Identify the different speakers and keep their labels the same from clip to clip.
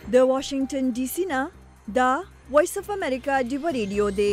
Speaker 1: د واشنگټن ډي سي نه دا وایس اف امریکا دی ریډیو دی.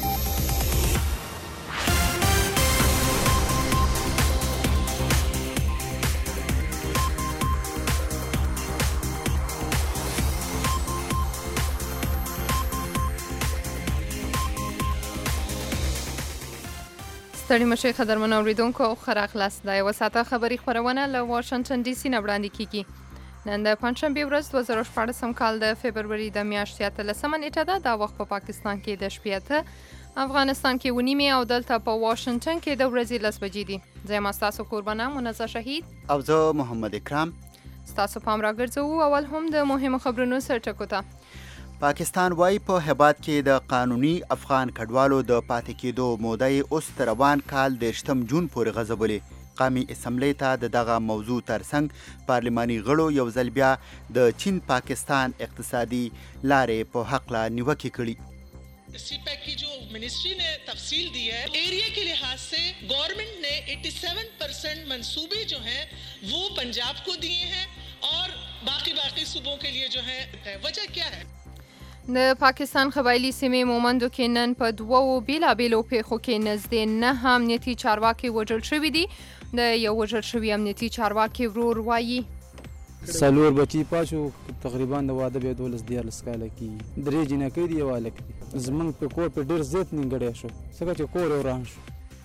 Speaker 2: ستړي مشي قدرمن اوریدونکو ښه راغلاست. دا یوه ساعته خبري خپرونه له واشنګټن ډي سي نه وړاندې کیږي. نن د پنجشنبې ورځ 2014 کال د فبروري د میاشتې 13 نیټه ده. دا وخت په پاکستان کې د شپې 8، افغانستان کې 9 او دلته په واشنګټن کې د ورځې 10 بجې دي. زه یم ستاسو قربانه منزه شهید
Speaker 3: او زه محمد اکرام.
Speaker 2: ستاسو پام راګرځوو اول هم د مهمو خبرونو سرټکو ته.
Speaker 3: پاکستان وايي په هبات کې د قانوني افغان کډوالو د پاتې کېدو موده یې اوس تر روان کال 18 جون پورې غځولې. قومي اسمبلی ته د دغه موضوع ترڅنګ پارلماني غړو یو ځل بیا د چین پاکستان اقتصادي لارې په حقله نیوکې کړي.
Speaker 4: सी पैक की जो मिनिस्ट्री ने तफसील दी है, एरिया के लिहाज से गवर्नमेंट ने 87% मंसूबे जो हैं वो पंजाब को दिए हैं और बाकी सूबों के लिए जो है वजह क्या है.
Speaker 2: د پاکستان قبایلي سیمې مومندو کې نن په 2 بیلابیلو پیښو کې نږدې 9 امنیتي چارواکي وژل شوي دي. د یو وژل شوي امنیتي چارواکي ورور وایي
Speaker 5: څلور بچي پاشو تقریبا د واده بیا 12 کاله کې 3 جنکۍ دي یو هلک دي. زمونږ په کور په ډېر زیات نیمګړی شو ځکه چې کور وران شو.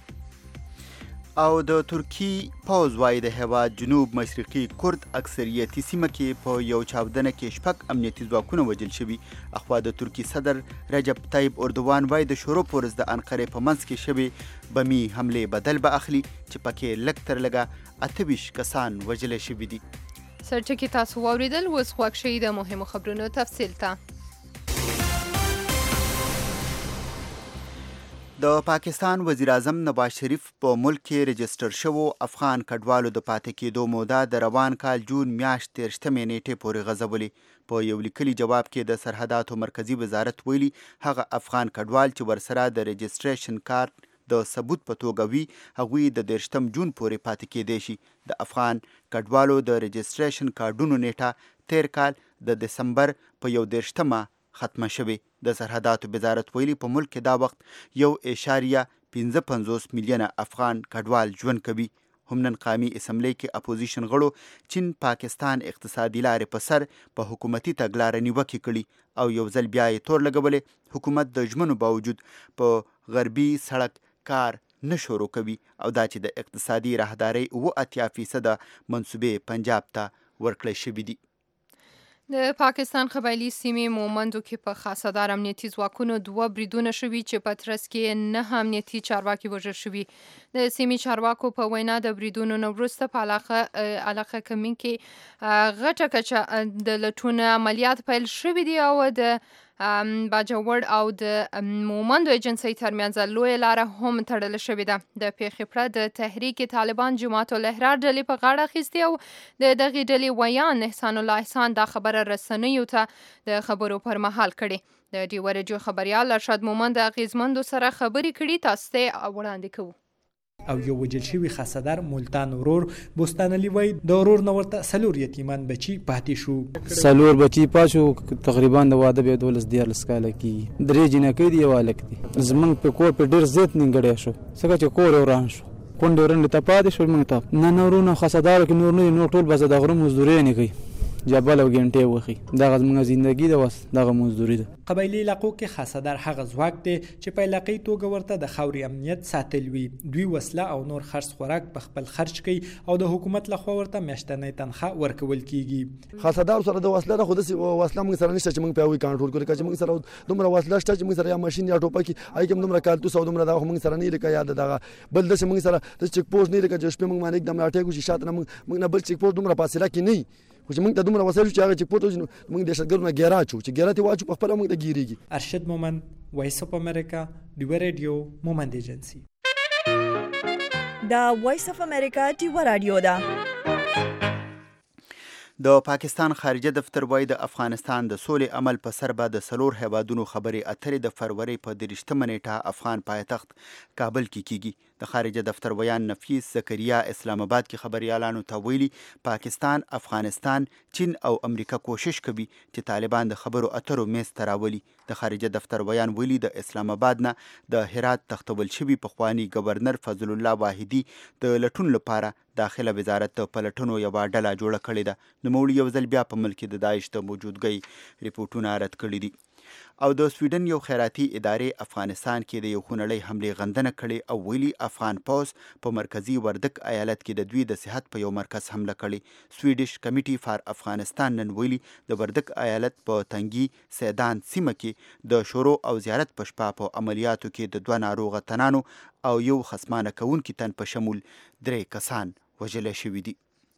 Speaker 3: او د ترکی پوځ وايي د هېواد جنوب مشرقي کرد اکثریتي سیمه کې په یو چاودنه کې 6 امنیتي ځواکونه وژل شوي. اخوا د ترکي صدر رجب طیب اردوان وايي د شروع پورز د انقرې په منځ کې شوي بمي حملې بدل به اخلي چې پکې لږ تر لږه 28 کسان وژل شوي دي.
Speaker 2: سرټکي تاسو واوریدل. اوس خوښ شئ د مهمو خبرونو تفصیل ته.
Speaker 3: د پاکستان وزیر اعظم نواز شریف په ملک کې رجسټر شوو افغان کډوالو د پاتې کېدو موده د روان کال جون میاشت 13 نیټې پورې غځولې. په یو لیکلي جواب کې د سرحداتو مرکزی وزارت ویلي هغه افغان کډوال چې ورسره د رجسټریشن کارت د ثبوت په توګه وي هغوی د 13 جون پورې پاتې کېدی شي. د افغان کډوالو د رجسټریشن کارډونو نیټه تیر کال د دسمبر په 21 ختمه شوې. د سرحداتو وزارت ویلي په ملک کې دا وخت 1.55 میلیونه افغان کډوال ژوند کوي. هم نن قومي اسمبلی کې اپوزیشن غړو چین پاکستان اقتصادي لارې په سر په حکومتي تګلاره نیوکې کړي او یو ځل بیا یې تور لګولې حکومت د ژمنو باوجود په غربي سړک کار نه شروع کوي او دا چې د اقتصادي راهدارۍ 80% منصوبې پنجاب ته ورکړل شوي دي.
Speaker 2: د پاکستان قبایلي سیمې مومندو کې په خاصدار امنیتي ځواکونو 2 بریدونه شوي چې په ترڅ کې 9 امنیتي چارواکي وژل شوي. د سیمې چارواکو په وینا د بریدونو نه وروسته په علاقه کمین کې غټه کچه د لټون عملیات پیل شوي دي او د باجوړ او د مومندو ایجنسۍ ترمنځ لویه لاره هم تړل شوې ده. د پیښې پرته د تحریک طالبان جماعت الاحرار ډلې په غاړه اخیستې او د دغې ډلې ویان احسان الله احسان دا خبره رسنیو ته د خبرو پر مهال کړې. د ډیو رادیو خبریال ارشاد مومند د اغیزمندو سره خبرې کړي. تاسو ته وړاندې کوو.
Speaker 6: او یو وجل شوی خاصدار ملتان ورور بوستان علی وای د ورور نو ورته سلور یتیمان بچي پاتې شو.
Speaker 5: سلور بچي پاشو تقریبا د واده بیا 12 کاله کې 3 جنکۍ دي یو هلک دي. زمونږ په کور په ډېر زیات نیمګړی شو ځکه چې کور وران شو. کونډې ورنډې ته پاتې شول. موږ ته نه ورونه خاصدارو کې نور نه ټول بس د غره مزدوري نه کوي جبل او ګنټې وخی. دغه زموږ ژوندګي ده وس دغه مزدوري ده.
Speaker 6: قبایلی علاقو کې خاصدار هغه ځواک دی چې په علاقې توګه ورته د خاوري امنیت ساتل وي. دوی وسله او نور خرڅ خوراک په خپل خرچ کوي او د حکومت لخوا ورته میاشتنۍ تنخواه ورکول کیږي.
Speaker 7: خاصدار سره د وسله نه خود سي وسله موږ سره نشته چې موږ په وی کنټرول کړو. چې موږ سره دومره وسله شته چې موږ سره یا ماشين یا ټوپک اي کوم دومره کالتوس او دومره دا موږ سره نه لکه یاد دغه بل د موږ سره د چک پوسټ نه لکه چې شپه موږ باندې एकदम لاټه کوشش شاته موږ نه بل چک پوسټ دومره فاصله کې نه خو چې موږ ته دومره وسایل چې هغه چې پورته موږ د شګرونه ګیرا چو چې ګیرا ته واچو په خپل موږ ته ګیریږي.
Speaker 6: ارشد مومند وایس اف امریکا ډیو رادیو مومند ایجنسی.
Speaker 1: دا وایس اف امریکا ډیو رادیو دا.
Speaker 3: د پاکستان خارجه دفتر وايي د افغانستان د سولې عمل په سر به د 3 هیوادونو خبرې اترې د فروری په 23 نیټه افغان پایتخت کابل کې کیږي. د خارجه دفتر ویان نفیس زکریا اسلام آباد کې خبريالانو ته ویلي پاکستان، افغانستان، چین او امریکا کوشش کوي چې طالبان د خبرو اترو میز ته راولي. د خارجه دفتر ویان ویلي د اسلام آباد نه د هرات تختول شوي پخوانی گورنر فضل الله واحدي د لټون لپاره داخله وزارت د پلټنو یوه ډله جوړه کړې ده. نوموړي یو ځل بیا په ملک کې د داعش د موجودګۍ ریپورټونه رد کړي دي. او د سویډن یو خیراتي ادارې افغانستان کې د یو خونړۍ حملې غندنه کړې او ویلي افغان پوځ په مرکزي وردک ایالت کې د دوی د صحت په یو مرکز حمله کړې. سویډش کمیټي فار افغانستان نن ویلي د وردک ایالت په تنګي سیدان سیمه کې د شورو او زیارت په شپه په عملیاتو کې د 2 ناروغه تنانو او یو خصمانه کوونکي تن په شمول 3 کسان وژل شوي دي.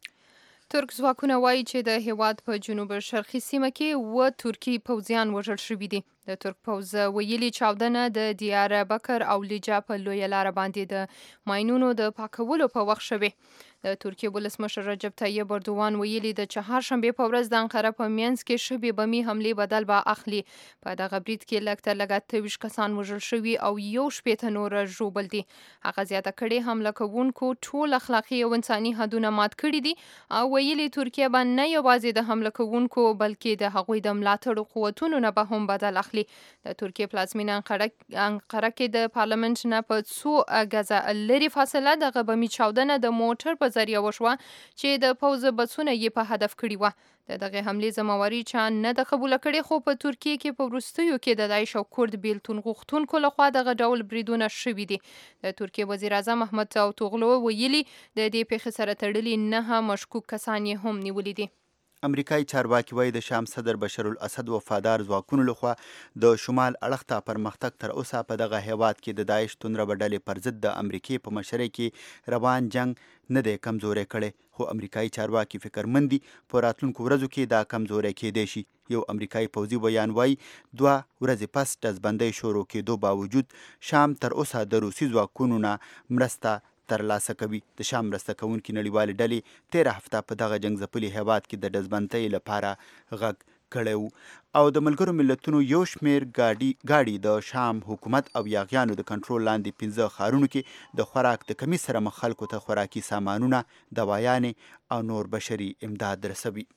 Speaker 2: ترک ځواکونه وایي چې د هیواد په جنوب شرقي سیمه کې ترکی پوځیان وژل شوي دي. د ترک پوځ ویلي چاودنه د دیار بکر او لیجا په لویه لاره باندې د ماینونو د پاکولو په وخت شوه. د ترکیه ولسمشر رجب طیب اردوغان ویلي د چهارشنبه په ورځ د انقره په مینځ کې شبي بمي حملې بدل به اخلي. په دغه برید کې لږ تر لږه 23 کسان وژل شوي او 1 نور ژوبل دي. هغه زیاته کړې حمله کوونکو ټول اخلاقي او انساني حدونه مات کړي دي او ویلي ترکیه به نه یوازې د حمله کوونکو بلکې د هغوی د ملاتړ قوتونو نه به هم بدل اخلي. د ترکیه پلازمینه انقره کې د پارلمنت نه په 2 غزه لري فاصله د بمي چاودنه د موټر په ذریعہ وشوه چې د پوځ بسونه یې په هدف کړي و. دغه حملې ذمہواری چا نه د قبول کړي خو په ترکیه کې په وروستیو کې د داعش او کورد بیلتون غوښتونکو لخوا دغه ډول بریدونه شوي دي. د ترکیه وزیر اعظم احمد داوطوغلو ویلي د دې پیښې سره تړلي 9 مشکوک کسان یې هم نیولي دي.
Speaker 3: امریکایي چارواکي وایي د شام صدر بشر الاسد وفادار ځواکونو لخوا د شمال اړخ ته پرمختګ تر اوسه په دغه هیواد کې د داعش توندره ډلې پر ضد د امریکې په مشرۍ کې روان جنگ نه دی کمزوری کړی. خو امریکایي چارواکي فکرمند دي په راتلونکو ورځو کې دا کمزوری کېدی شي. یو امریکایي پوځي بیان وایي 2 ورځې پس ډزبندۍ شروع کېدو باوجود شام تر اوسه د روسي ځواکونو نه مرسته ترلاسه کوي. د شام مرسته کوونکي نړیوالې ډلې 13 هفته په دغه جنګ ځپلي هیواد کې د ډزبندۍ لپاره غږ کړی و. او د ملګرو ملتونو یو شمیر ګاډي د شام حکومت او یاغیانو د کنټرول لاندې 15 ښارونو کې د خوراک د کمی سره مخ خلکو ته خوراکي سامانونه، دوايانې او نور بشري امداد رسوي.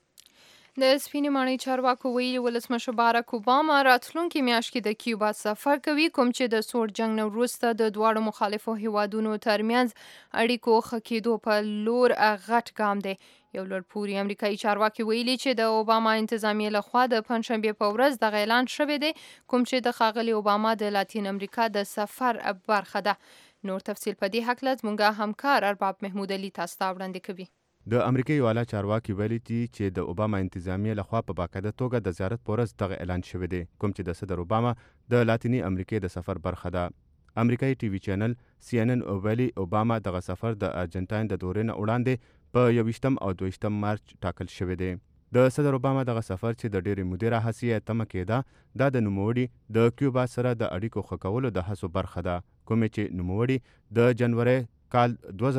Speaker 2: د سپینې ماڼۍ چارواکو ویلي ولسمشر بارک اوباما راتلونکي میاشت کې د کیوبا سفر کوي، کوم چې د سوړ جنګ نه وروسته د دواړو مخالفو هیوادونو ترمنځ اړیکو ښه کېدو په لور غټ ګام دی. یو لوړپوړي امریکایي چارواکي ویلي چې د اوباما انتظامیې لخوا د پنجشنبې په ورځ دغه اعلان شوی دی، کوم چې د ښاغلي اوباما د لاتین امریکا د سفر برخه ده. نور تفصیل په دې هکله زموږ همکار ارباب محمود علي تاسو ته وړاندې کوي.
Speaker 8: د امریکا یو اعلی چارواکي ویلي دي چې د اوباما انتظامیه لخوا په باقاعده توګه د زیارت په ورځ دغه اعلان شوی دی، کوم چې د صدر اوباما د لاتینی امریکې د سفر برخه ده. امریکایي ټي وي چینل CNN ویلي اوباما دغه سفر د ارجنټاین د دورې نه وړاندې په 21 او 22 مارچ ټاکل شوی دی. د صدر اوباما دغه سفر چې د ډېرې مودې راهیسې تمه کېده دا د نوموړي د کیوبا سره د اړیکو ښه کولو د هڅو برخه ده، کومې چې نوموړي د جنوري کال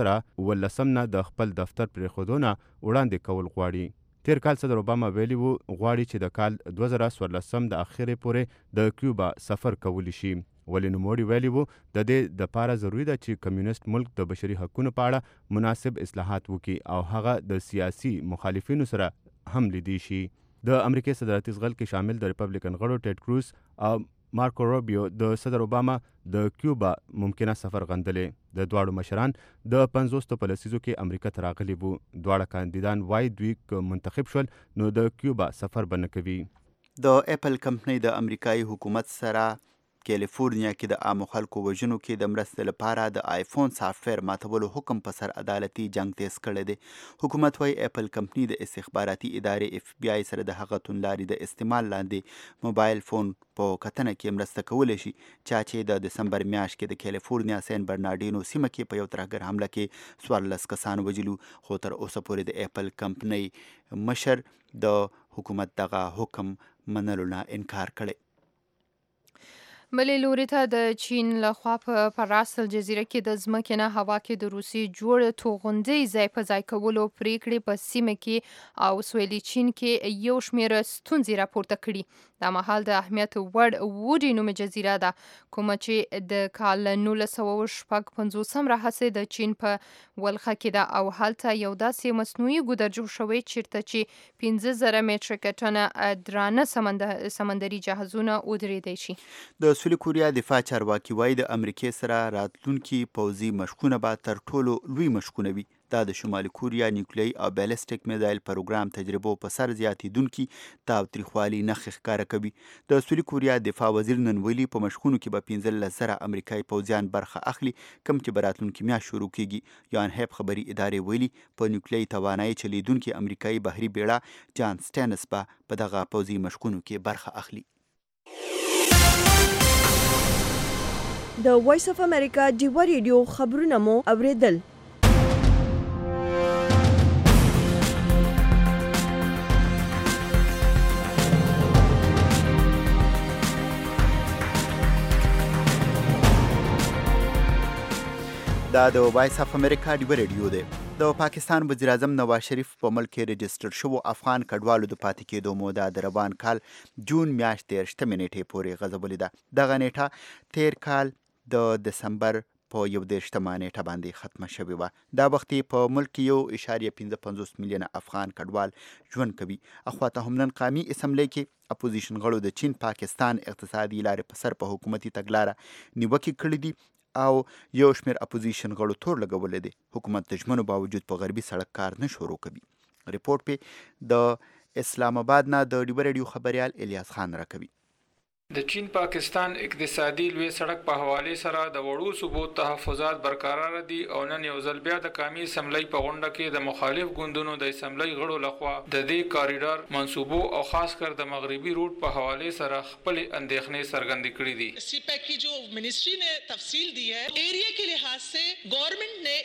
Speaker 8: 2018 نه د خپل دفتر پرېښودو نه وړاندې کول غواړي. تیر کال صدر اوباما ویلي وو غواړي چې د کال 2014 د اخرې پورې د کیوبا سفر کولی شي. ولې نوموړي ویلي وو د دې دپاره ضروري ده چې کمیونست ملک د بشري حقونو په اړه مناسب اصلاحات وکړي او هغه د سیاسي مخالفینو سره هم لیدي شي. د امریکای صدارتي ځغل کې شامل د ریپبلیکن غړو ټیډ کروز او مارکو روبیو د صدر اوباما د کیوبا ممکنه سفر غندلې. د دواړو مشران د 50 په لسیزو کې امریکا ته راغلي وو. دواړه کاندیدان وایي دوی که منتخب شول نو د کیوبا سفر به نه کوي.
Speaker 3: د اپل کمپنۍ د امریکایي حکومت سره کیلیفورنیا کې د عامو خلکو وژنو کې د مرستې لپاره د آیفون سافټویر ماتولو حکم په سر عدالتي جنگ تیز کړی دی. حکومت وايي اپل کمپنۍ د استخباراتي ادارې FBI سره د هغه توندلاري د استعمال لاندې موبایل فون په کتنه کې مرسته کولی شي چې د دسمبر میاشت کې د کیلیفورنیا سین برناردینو سیمه کې په یو ترهګر حمله کې 14 کسان وژلو، خو تر اوسه پورې د اپل کمپنۍ مشر د حکومت دغه حکم منلو نه انکار کړی.
Speaker 2: بلې لوري ته د چین لخوا په پراسل جزیره کې د ځمکې نه هوا کې د روسي جوړ توغندۍ ځای په ځای کولو پریکړې په سیمه کې او سویلي چین کې یو شمېر ستونزې راپورته کړي. دا مهال د اهمیت وړ ووډي نومې جزیره ده کومه چې د کال 1956 راهیسې د چین په ولخه کې ده او هلته یو داسې مصنوعي ګودر جوړ شوی چیرته چې 15,000 متره ټنه درانه سمندري جهازونه ودرېدای شي.
Speaker 3: د سویلي کوریا دفاع چارواکي وایي د امریکې سره راتلونکي پوځي مشقونه به تر ټولو لوی مشقونه وي. دا د شمالي کوریا نیوکلیايي او بیلسټیک میزایل پروګرام تجربو په سر زیاتېدونکي تاوتریخوالي نښې ښکاره کوي. د سویلي کوریا دفاع وزیر نن ویلي په مشقونو کې به 15,000 امریکایي پوځیان برخه اخلي کوم چې به راتلونکي میاشت شروع کیږي. یان هیپ خبري ادارې ویلي په نیوکلیايي توانایي چلیدونکي امریکایي بحري بیړه جان سټینس به په دغه پوځي مشقونو کې برخه اخلي.
Speaker 1: د وایس اف امریکا ډیوا ریډیو خبرونه مو اوریدل.
Speaker 3: دا د وایس اف امریکا ډیوا ریډیو دی. د پاکستان وزیر اعظم نواز شریف په ملک کې رجسټر شوو افغان کډوالو د پاتې کېدو موده د روان کال جون میاشتې 13 نیټې پورې غځولې ده. دغه نیټه تیر کال د دسمبر په 11 نیټه باندې ختمه شوې وه. دا وخت په ملک کې 1.55 میلیونه افغان کډوال ژوند کوي. اخواته هم نن قامي اسمبلی کې اپوزیشن غړو د چین پاکستان اقتصادي لارې په سر په حکومتي تګلاره نیوکې کړې دي او یو شمېر اپوزیشن غړو تور لګولې دي. حکومت د ژمنو باوجود په غربي سړک کار نه شروع کوي. ریپورت په د اسلام آباد نه د ډیوا ریډیو خبريال الیاس خان راکوي.
Speaker 9: د چین پاکستان اقتصادي لوی سړک په حواله سره د وړو صوبو تحفظات برقرار دي او نن یو ځل بیا د قومي اسمبلی په غونډه کې د مخالف ګوندونو د اسمبلی غړو لخوا د دې کاریډور منصوبو او خاص کر د مغربي روټ په حواله سره خپل اندېښنې څرګندې کړې دي.
Speaker 4: सीपैक की जो मिनिस्ट्री ने तफसील दी है, एरिया के लिहाज से गवर्नमेंट ने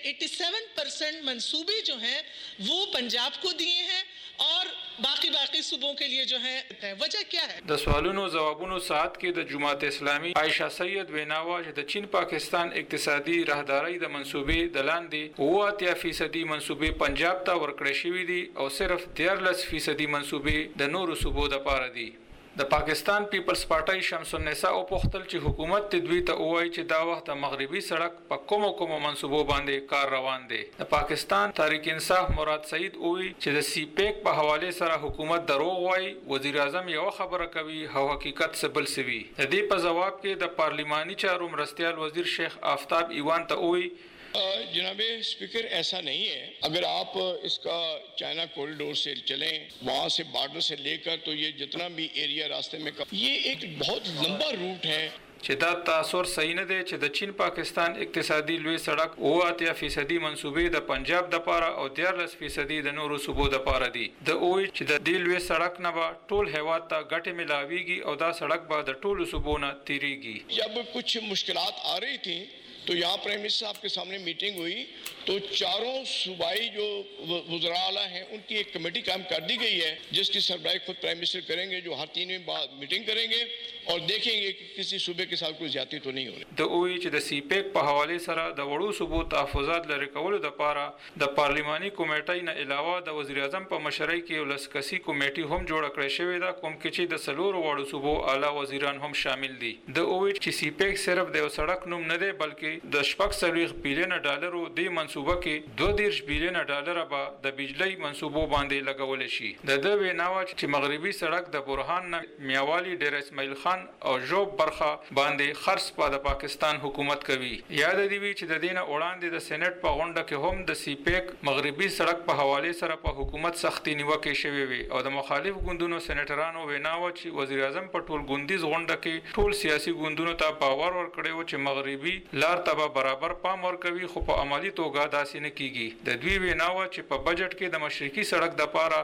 Speaker 4: 87% मंसूबे जो हैं वो पंजाब को दिए हैं और बाकी सूबों के लिए जो है वजह क्या है.
Speaker 9: د سوالونو جوابونو ساعت کې د جماعت اسلامي عائشہ سید ویناوا چې د چین پاکستان اقتصادي راهداري د منصوبې د لاندې 80% منصوبې پنجاب ته ورکړې شوې دي او صرف 13% منصوبې د نورو صوبو لپاره دي. د پاکستان پیپلز پارټي شمس النساء او پختل چې حکومت تدوی ته وایي چې دا وخت د مغربي سړک په کومو منصوبو باندې کار روان دي. د پاکستان تحریک انصاف مراد سعید وایي چې د سیپیک په حواله سره حکومت دروغ وایي. وزیر اعظم یو خبره کوي او حقیقت څه بل څه وي. د دې په جواب کې د پارلیماني چارو مرستیال وزیر شیخ آفتاب ایوان ته وایي
Speaker 10: जनाब स्पीकर ऐसा नहीं है. अगर आप इसका चाइना कॉरिडोर से चलें, वहाँ से बॉर्डर से लेकर तो ये जितना भी एरिया रास्ते में ये एक बहुत लंबा रूट है.
Speaker 9: چې دا تاثر صحیح نه دی چې د چین پاکستان اقتصادي لوی سړک 80% منصوبې د پنجاب د پاره او 13% د نورو صوبو د پاره دي. د اوی چې د دې لوی سړک نه به ټول هیواد ته ګټه ملاويږي او دا سړک به د ټولو صوبو نه تیریږي.
Speaker 10: जब कुछ मुश्किलात आ रही थी तो यहाँ प्राइम मिनिस्टर साहब के सामने मीटिंग हुई तो चारों सूबाई जो वज़रा आला हैं उनकी एक कमेटी कायम कर दी गई है जिसकी सरबराही खुद प्राइम मिनिस्टर करेंगे, जो हर 3 दिन बाद मीटिंग करेंगे और देखेंगे कि किसी सूबे के साथ कोई ज्यादती तो नहीं हो रही.
Speaker 9: د اوی چې د سیپیک په حواله سره د وړو صوبو تحفظات لري کولو د پاره د پارلیماني کمیټې نه علاوه د وزیر اعظم په مشرۍ کې ولسکسي کمیټې هم جوړ کړې شوې ده کوم کې چې د سلور وړو صوبو اعلی وزیران هم شامل دي. د اوی چې سیپیک صرف د سړک نوم نه دی بلکې د 40 بلین ډالرو د منصوبه کې 22 بلین ډالر به د بجلی منصوبو باندې لګول شي. د ویناوا چې مغربي سړک د برهان میاوالی ډیر اسماعیل خان او جوب برخه باندې خرڅ په د پاکستان حکومت کوي. یاد دی چې د دینه وړاندې د سېنات په غونډه کې هم د سیپیک مغربي سړک په حواله سره په حکومت سختي نیوکه شوې وي او د مخالف ګوندونو سېناترانو ویناوا چې وزیر اعظم په ټول ګوندیز غونډه کې ټول سیاسي ګوندونو ته باور ورکړی و چې مغربي لار ته برابر پام ورکوي خو په عملی توګه داسې نه کیږي. د دوی ویناوا چې په بجټ کې د مشرقي سړک د پاره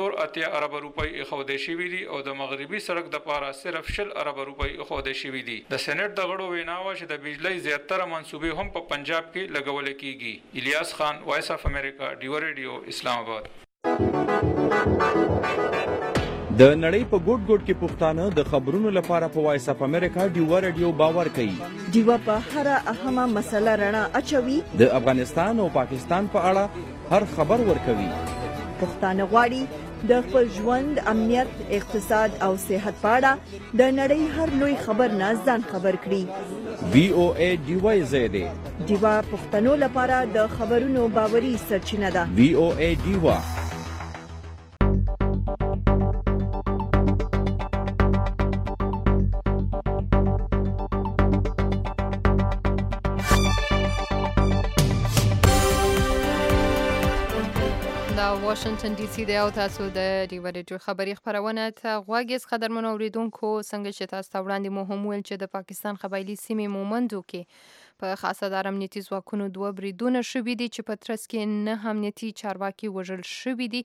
Speaker 9: 3 ارب روپۍ اخودې شوي دي او د مغربي سړک د پاره صرف 10 ارب روپۍ اخودې شوي دي. د سېنات د غړو ویناوا چې د بجلی زیاتره منصوبې هم په پنجاب کې لګول کیږي. الیاس خان، وایس اف امریکا، ډیوا ریډیو، اسلام آباد.
Speaker 11: د نړۍ په ګوټ ګوټ کې پښتانه د خبرونو لپاره په وایس اف امریکا ډیوا رادیو باور کوي.
Speaker 1: ډیوا په هر اهمه مسله رڼا اچوي.
Speaker 11: د افغانستان او پاکستان په اړه هر خبر ورکوي.
Speaker 1: پښتانه غواړي د خپل ژوند، امنیت، اقتصاد او صحت په اړه د نړۍ هر لوی خبر نه ځان خبر کړي.
Speaker 11: VOA ډیوا زیاده
Speaker 1: ډیوا پښتنو لپاره د خبرونو باوري سرچینه ده.
Speaker 11: VOA ډیوا.
Speaker 2: واشنگټن ډي سي دی او تاسو د ډیوا رادیو خبري خبرونه ته غواګیز قدرمن اوریدونکو څنګه چې تاسو ته وړاندې مو هم ویل چې د پاکستان قبایلی سیمې مومندو کې په خاصه د امنیتي ځواکونو 2 بریدونه شوي دي چې په ترڅ کې 9 امنیتي چارواکي وژل شوي دي.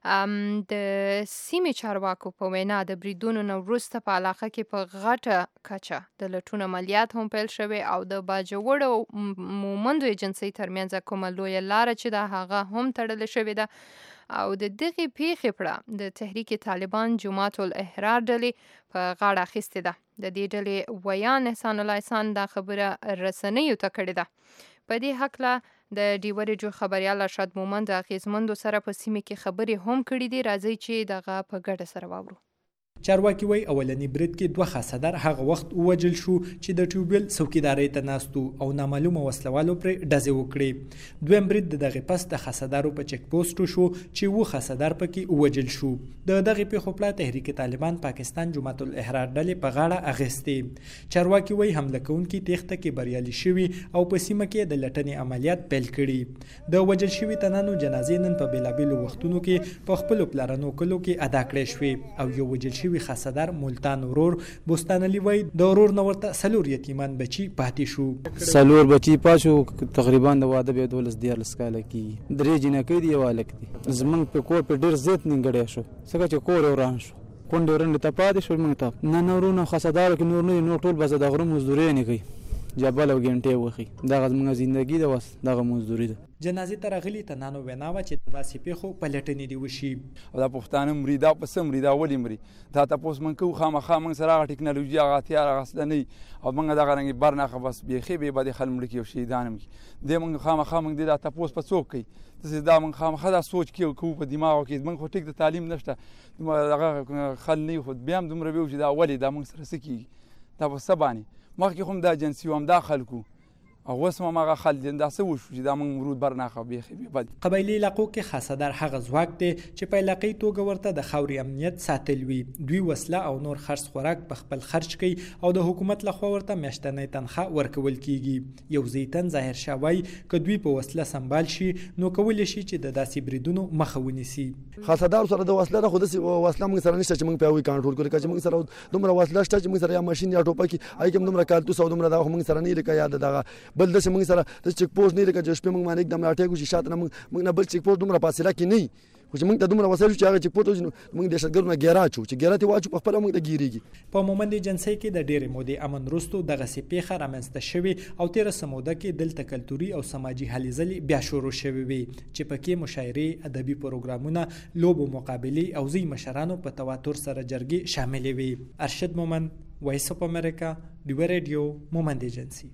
Speaker 2: د سیمې چارواکو په وینا د بریدونو نه وروسته په علاقه کې په غټه کچه د لټون عملیات هم پیل شوي او د باجوړو مومندو ایجنسۍ ترمنځ کومه لویه لاره چې د هغه هم تړل شوې ده او د دغې پیښې پړه د تحریک طالبان جماعت الاحرار ډلې په غاړه اخیستې ده. د دې ډلې ویان احسان الله احسان دا خبره رسنیو ته کړې ده. په دې هکله د ډیوا رادیو خبريال ارشد مومند د اغیزمندو سره په سیمه کې خبرې هم کړې دي. راځي چې دغه په ګډه سره واورو.
Speaker 6: چارواکي وای اولنی برید کې 2 خاصدار هغه وخت ووجل شو چې د ټیوبل څوکیدارۍ ته ناستو او نامعلومه وسلوالو پر ډزې وکړي. دویم برید دغه پس د خاصدارو په چک پوسټ شو چې و خاصدار پکې ووجل شو. دغه پیښو په تحریک طالبان پاکستان جماعت الاحرار ډلې په غاړه اغستې. چارواکي وای حمله کوونکي تېښته کې بریالي شوي او په سیمه کې د لټنې عملیات پیل کړي. د وجل شوي تنانو جنازې نن په بیلابیلو وختونو کې په خپل پلارانو کلو کې ادا کړې شوې او یو وجل شوي خاصدار ملتان ورور بوستانلی وای د ورور نو ورته سلور یتیمان بچي پاتې شو.
Speaker 5: سلور بچي پاتې تقریبا د واده به 12 کاله کې 3 جنکې دی والک دي. زمنګ په کور په ډیر زیات نیګړې شو څنګه چې کور وران شو کونډه ورنه ته پاتې شو. موږ ته نه نورونه خاصدار کې نور ټول بس د غره مزدوري نه کوي جبل او ګنټه وخی دغه زموږ ژوندۍ ده وس دغه مزدوري ده.
Speaker 6: جنازې ته راغلي تنانو ویناوه چې داسې پیښو په لټنې دی وشي
Speaker 12: او دا پښتانه مریدا په سم مریدا ولې مري دا تاسو من کو خامخا من سره ټکنالوژي هغه تیار غسلنی او موږ دغه رنګ برناخه بس بيخي به بده خل مړ کې شي دانم دې موږ خامخا موږ دا تاسو په څوک کوي تاسو دا موږ خامخا دا سوچ کې کو په دماغ کې موږ خو ټیک د تعلیم نشته دغه خل نه خو بیا هم دومره به چې دا ولې دا موږ سره سکی دا په سبانه مخکې هم دا جنسي هم دا خلکو او وسمه ماغه خلدین دا څه وشو چې دا موږ ورود برناخه بيخي بد.
Speaker 6: قبایلی علاقو کې خاصدار هغه ځواک دی چې په علاقې توګه ورته د خاوري امنیت ساتل وي. دوی وسله او نور خرڅ خوراک په خپل خرج کوي او د حکومت لخوا ورته میاشتنۍ تنخواه ورکول کیږي. یو زیتن ظاهر شوی ک دوی په وسله سنبال شي نو کول شي چې د داسې بریدونو مخه ونیسي.
Speaker 7: خاصدار سره د وسله نه خود سي وسله موږ سره نشته چې موږ په وی کنټرول کړو چې موږ سره دومره وسله شته چې موږ سره یا ماشين یا ټوپک اي کوم دومره کالتوس او دومره دا موږ سره نه لکه یاد دغه بل د موږ سره د چک پوسټ نه لکه چې شپه موږ باندې एकदम لاټه کوشش شاته موږ نه بل چک پوسټ دومره فاصله کې نه خو چې موږ ته دومره وسایل چې هغه چک پوسټ موږ د شګرونه ګیرا چو چې ګیرا ته واچو په خپل موږ د ګیریږي.
Speaker 6: په مومند ایجنسۍ کې د ډېرې مودې امن وروسته دغه سپېخه رامنځته شوې او 13 سموده کې دلته کلتوري او سماجي هلې ځلې بیا شروع شوې وي چې پکې مشاعرې ادبي پروګرامونه لوبو مقابلې او ځي مشرانو په تواتر سره جرګې شامل وي. ارشد مومند وایس اف امریکا ډیوا رادیو مومند ایجنسۍ.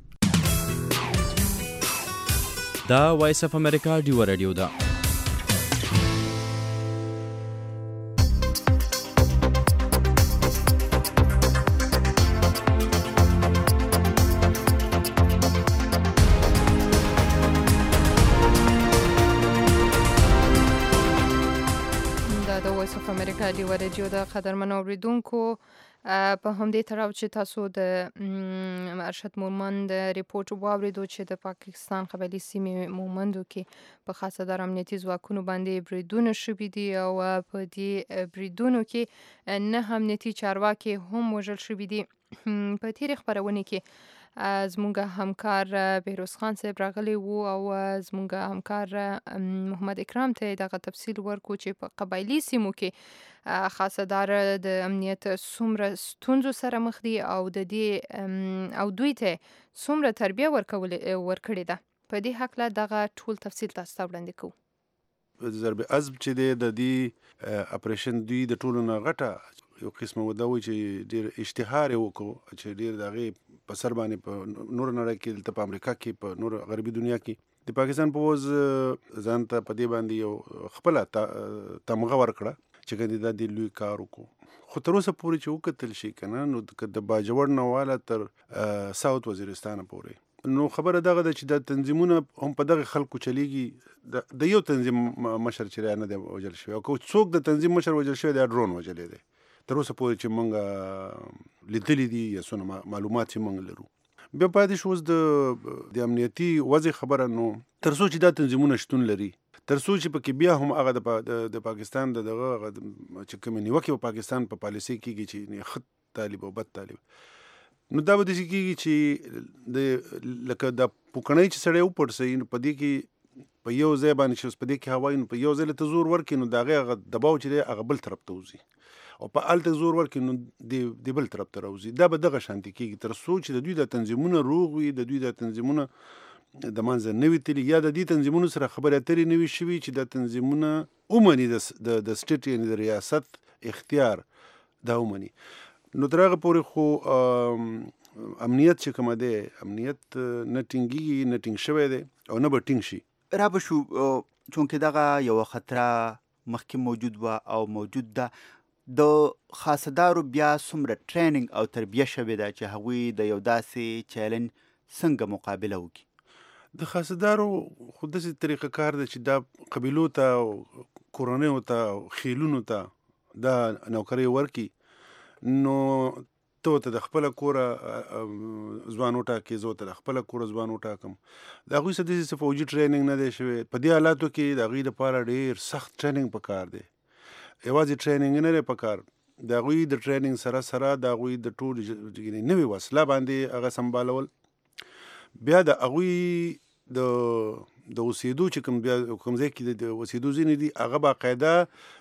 Speaker 13: دا وایس اف امریکا ډیوا رادیو ده.
Speaker 2: ډیوا رادیو د قدرمن اوریدونکو په همدې تړاو چې تاسو د ارشد مومند ریپورت واوریدو چې د پاکستان قبایلی سیمې مومندو کې په خاصه د امنیتي ځواکونو باندې بریدونه شوي دي او په دې بریدونو کې 9 امنیتي چارواکي هم وژل شوي دي. په تیرې خبرونه کې زمونږ همکار بهروز خان صاحب راغلی وو او زمونږ همکار محمد اکرام ته دغه تفصیل ورکو چې په قبایلی سیمو کې خاصه دار د امنیت څومره ستونزو سره مخ دي او د دې او دوی ته څومره تربیه ورکړې ده. په دې هکله دغه ټول تفصیل تاسو ته وړاندې کوو.
Speaker 14: ضرب عضب چې دی د دې اپریشن دوی د ټولو نه غټه یو قسمه ودا وایي چې ډېر اشتهار یې وکړو چې ډېر د هغې په سر باندې په نور نړۍ کې دلته په امریکا کې په نور غربي دنیا کې د پاکستان پوځ ځان ته په دې باندې یو خپله تمغه ورکړه چې ګنې دا د لوی کار وکړو خو تر اوسه پورې چې وکتل شي که نه نو د باجوړ نه واله تر ساوت وزیرستانه پورې نو خبره دغه ده چې دا تنظیمونه هم په دغه خلکو چلیږي د یو تنظیم مشر چې نه دی وژل شوی او که څوک د تنظیم مشر وژل شوی دی ډرون وژلی دی تر اوسه پورې چې موږ لیدلي دي یا څونه معلومات چې موږ لرو بیا پاتې شو اوس د امنیتي وضع خبره نو تر څو چې دا تنظیمونه شتون لري تر څو چې پکې بیا هم هغه د پاکستان دغه چې کومې نیوکې په پاکستان په پالیسۍ کېږي چې ښه طالب او بد طالب نو دا به داسې کېږي چې لکه دا پوکڼۍ چې سړی وپړسوي نو په دې کې په یو ځای باندې چې اوس په دې کې هوا وي نو په یو ځای ته زور ورکړي نو د هغې هغه دباو چې دی هغه بل طرف ته وځي او په هلته زور ورکړي نو د بل طرف ته راوځي دا به دغه شانتې کېږي تر څو چې د دوی د تنظیمونه روغ وي د دوی د تنظیمونه د منځه نه وي تللي یا د دې تنظیمونو سره خبرې اترې نه وي شوي چې دا تنظیمونه ومني د سټیټ یعنې د ریاست اختیار دا ومني نو تر هغه پورې خو امنیت چې کومه دی امنیت نه ټینګېږي نه ټینګ شوی دی او نه به ټینګ شي
Speaker 3: را به شو چونکې دغه یوه خطره مخکې موجود وه او موجود ده د خاصدارو بیا څومره ټریننګ او تربیه شوې ده چې هغوی د یو داسې چیلنج څنګه مقابله وکړي
Speaker 14: د خاصدارو خو داسې طریقه کار دی چې دا قبیلو ته او کورنیو ته او خیلونو ته دا نوکرۍ ورکړي نو ته د خپله کوره ځوان وټاکې زه ته د خپله کوره ځوان وټاکم د هغوی څه داسې فوجي ټریننګ نه دی شوی په دې حالاتو کې د هغوی دپاره ډېر سخت ټریننګ پکار دی یوازې ټریننګ نه دی پکار د هغوی د ټریننګ سره سره د هغوی د ټول نوې وسله باندې هغه سمبالول بیا د هغوی د اوسېدو چې کوم ځای کې د اوسېدو ځینې دي هغه باقاعده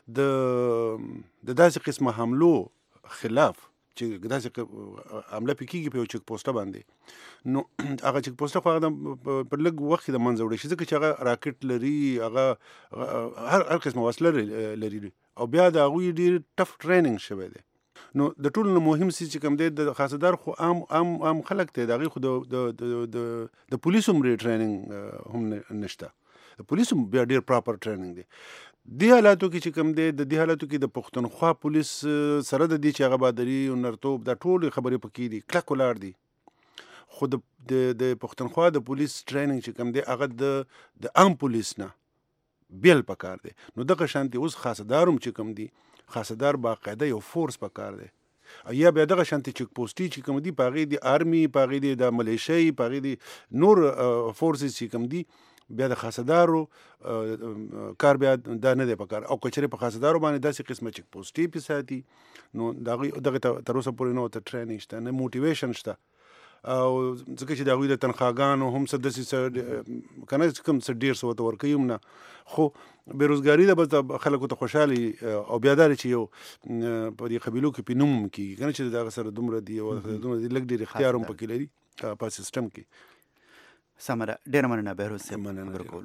Speaker 14: د داسې قسمه حملو خلاف چې داسې حمله پې کېږي په یو چک پوسټه باندې نو هغه چک پوسټه خو هغه په لږ وخت کې د منځه وړی شي ځکه چې هغه راکټ لري هغه هر قسمه وسله لري او بیا د هغوی ډېر ټف ټریننګ شوی دی نو د ټولو نه مهم څیز چې کوم دی د خاصدار خو عام خلک دی د هغوی خو د پولیسو هم ټریننګ هم نشته د پولیسو بیا ډېر پراپر ټریننګ دی دې حالاتو کې چې کوم دی د دې حالاتو کې د پښتونخوا پولیس سره د دې چې هغه بهادري او نرتوب دا ټولې خبرې پکې دي کلک ولاړ دي خو د پښتونخوا د پولیس ټریننګ چې کوم دی هغه د عام پولیس نه بیل پکار دی نو دغه شانتې اوس خاصدار هم چې کوم دی خاصدار باقاعده یو فورس پکار دی یا بیا دغه شانتې چک پوسټي چې کوم دي په هغې د آرمي په هغې د ملیشۍ په هغې د نور فورسز چې کوم دي بیا د خاصدارو کار بیا دا نه دی پکار او که چېرې په خاصدارو باندې داسې قسمه چک پوسټي پې ساتي نو د هغوی دغې ته تر اوسه پورې نه ورته ټریننګ شته نه موټیویشن شته او ځکه چې د هغوی د تنخواګانو هم څه داسې څه که نه کوم څه ډېر څه ورته ورکوي هم نه خو بېروزګاري ده بس خلکو ته خوشحالي او بیا دا چې یو په دې قبیلو کې پې نوم هم کېږي که نه چې د هغه سره دومره دي او دومره دي لږ ډېر اختیار هم پکې لري په سیسټم کې
Speaker 3: سمه ده ډېره مننه بهروز صاحب خبرې کولو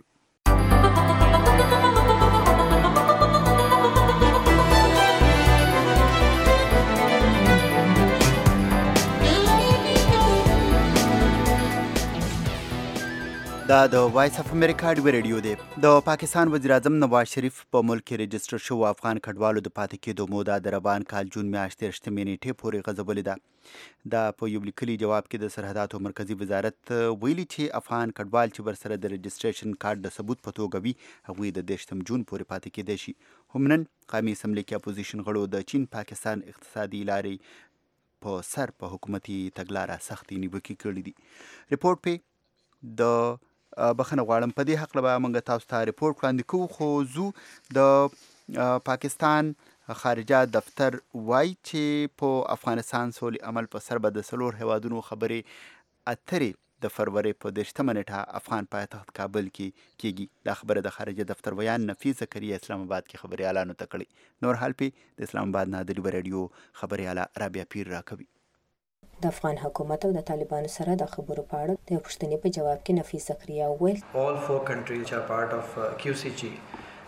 Speaker 3: دا د وایس اف امریکا ډیوه ریډیو دی د پاکستان وزیر اعظم نواز شریف په ملک کې رجسټر شوو افغان کډوالو د پاتې کېدو موده د روان کال جون میاشتې 28 نیټې پورې غځولې ده دا په یو لیکلي جواب کې د سرحداتو مرکزی وزارت ویلي چې افغان کډوال چې ورسره د رجسټریشن کارت د ثبوت په توګه وي هغوی د 28 جون پورې پاتې کېدای شي هم نن قومي اسمبلۍ کې اپوزیشن غړو د چین پاکستان اقتصادي لارې په سر په حکومتي تګلاره سختې نیوکې کړې دي ریپورټ پې د بخښنه غواړم په دې هکله به موږ تاسو ته ریپورټ وړاندې کوو خو زو د پاکستان خارجه دفتر وایي چې په افغانستان سولې عمل په سر به د 4 هیوادونو خبرې اترې د فروری په 28 نیټه افغان پایتخت کابل کې کېږي دا خبره د خارجه دفتر ویان نفیس زکریا اسلام آباد کې خبريالانو ته کړې نور حال پې د اسلام آباد نه د ریډیو خبرياله رابعه پیر راکوي
Speaker 15: د افغان حکومت او د طالبانو سره د خبرو په اړه د پوښتنې په جواب کې نفیس زکریا وویل
Speaker 16: All 4 countries which are part of QCG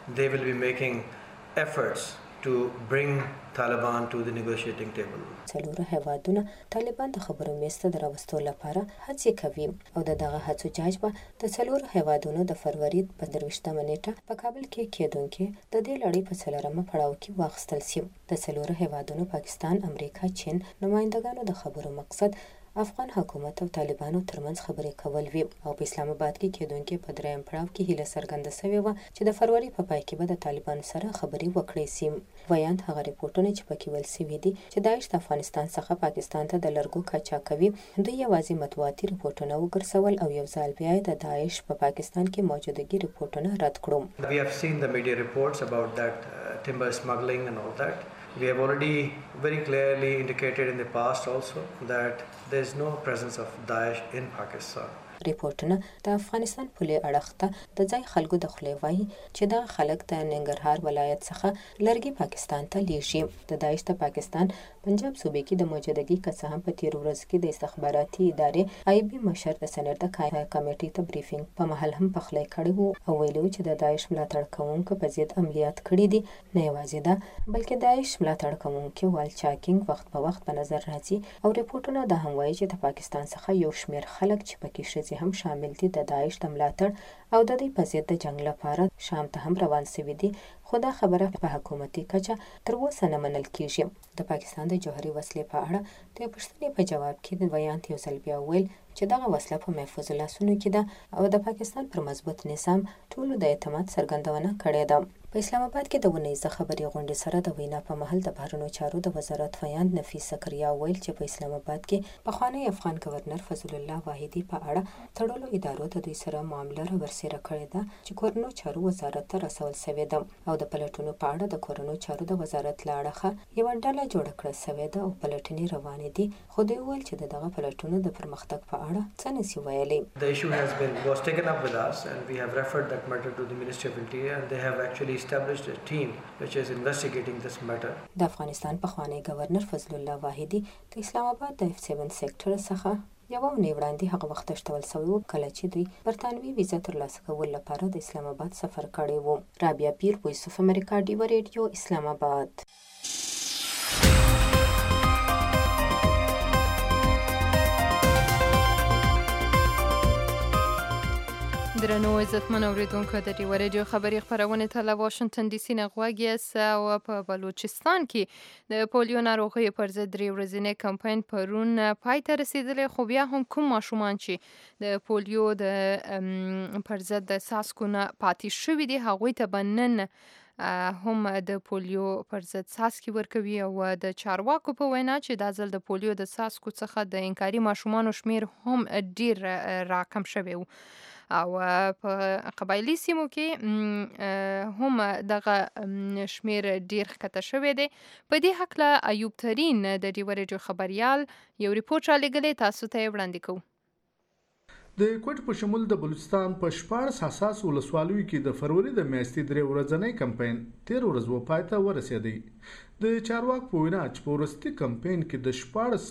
Speaker 16: they will be making efforts to bring Taliban to the negotiating table.
Speaker 15: څلورو هیوادونو طالبان د خبرو میز ته د راوستو لپاره هڅې کوي او دغه هڅو جاج به د څلورو هیوادونو د فروری په 23مه نیټه په کابل کې کېدونکې د دې لړۍ په څلورمه پړاو کې واخیستل شي. د څلورو هیوادونو پاکستان، امریکا، چین نمائندګانو د خبرو مقصد افغان حکومت او طالبانو ترمنځ خبرې کول وی او په اسلام آباد کې کېدونکې په دریم پړاو کې هیله څرګنده شوې و چې د فروری په پای کې به د طالبانو سره خبرې وکړي شي. ویاند هغه ریپورتونه چې پکې ول شوي دي چې داعش د افغانستان څخه پاکستان ته د لرګو کچا کوي، دوی یوازې مطبوعاتي ریپورتونه وګرځول او یو ځل بیا د داعش په پاکستان کې موجودګي ریپورتونه رد کړو.
Speaker 16: We have seen the media reports about that timber smuggling and all that. We have already very clearly indicated in the past also that there is no presence of Daesh in Pakistan.
Speaker 15: ریپورتونه د افغانستان پولي اړخ ته د ځای خلکو د خولې وایي چې دا خلک د ننګرهار ولایت څخه لرګي پاکستان ته لیږي. د داعش د پاکستان پنجاب صوبې کې د موجودګي کڅه هم په تیر ورځ کې د استخباراتي ادارې آی بي مشر د سنټ د کمیټې ته بریفینګ په محل هم پخلی کړی وو او ویلو چې د داعش ملاتړ کوونکو په ضد عملیات کړي دي. نه یوازې دا بلکې داعش ملاتړ کوونکو وال چاکینګ وخت په وخت په نظر راځي او ریپورتونه دا هم وایي چې د پاکستان څخه یو شمېر خلک چې پکې هم شامل دي د داعش د ملاتړ او د دې په ضد د جنگ لپاره شام ته هم روان شوي دي، خو دا خبره په حکومتي کچه تر اوسه نه منل کیږي. د پاکستان د جوهري وسلې په اړه د پوښتنې په جواب کې د ویاند یو ځل بیا ویل چې دغه وسله په محفوظ لاسونو کې ده او د پاکستان پر مضبوط نظام ټولو د اعتماد څرګندونه کړې ده. په اسلام آباد کې د ونیزه خبري غونډې سره د وینا په محل د بهرنیو چارو د وزارت ویاند نفیس زکریا ویل چې په اسلام آباد کې پخوانی افغان گورنر فضل الله واحدی په اړه تړلو ادارو د دوی سره معامله ورسره کړې ده چې کورنو چارو وزارت ته رسول شوې ده او د پلټونو په اړه د کورنو چارو د وزارت لاړه یو ډله جوړ کړه شوې ده او پلټنې روانې دي، خو دوی ویل چې دغه پلټونو د پرمختګ په اړه څه نشي ویلي.
Speaker 16: The issue was taken up with us and we have referred that matter to the Ministry of Interior and they have actually established a team which is investigating this matter.
Speaker 15: د افغانستان پخوانی گورنر فضل الله واحدی د اسلام آباد د F7 سېکټر څخه یو ونې وړاندې هغه وخت اشتول شوی و کله چې دوی برتانوي ویزه ترلاسه کول لپاره د اسلام آباد سفر کړی و. رابعه پیر، وایس اف امریکا، ډیو ریډیو، اسلام آباد.
Speaker 2: درنو عزتمن اوریدونکو د ډیو ریډیو خبري خبرونه ته له واشنگټن ډي سي نه غواګي او په بلوچستان کې د پولیو ناروغي پر ضد درې ورځې کمپاین پرون پای ته رسیدلی، خو بیا هم کوم ماشومان چې د پولیو د پر ضد د څاڅکو نه پاتې شوي دي هغوی ته به نن هم د پولیو پر ضد څاڅکي ورکوي او د چارواکو په وینا چې دا ځل د پولیو د څاڅکو څخه د انکاري ماشومانو شمیر هم ډیر راکم شوی و او په قبایلی سیمو کې هم دغه شمیر ډیر ښکته شوی دی. په دې هکله ایوب ترین د ډیو ریډیو خبریال یو ریپورټ رالیږلی، تاسو ته یې وړاندې کوو.
Speaker 17: د کوټ په شمول د بلوچستان په 14 حساس ولسوالیو کې د فروری د میاشتې درې ورځنی کمپاین 13 ورځې و پای ته ورسېدی. د چارواک په وینا چې په وروستي کمپاین کې د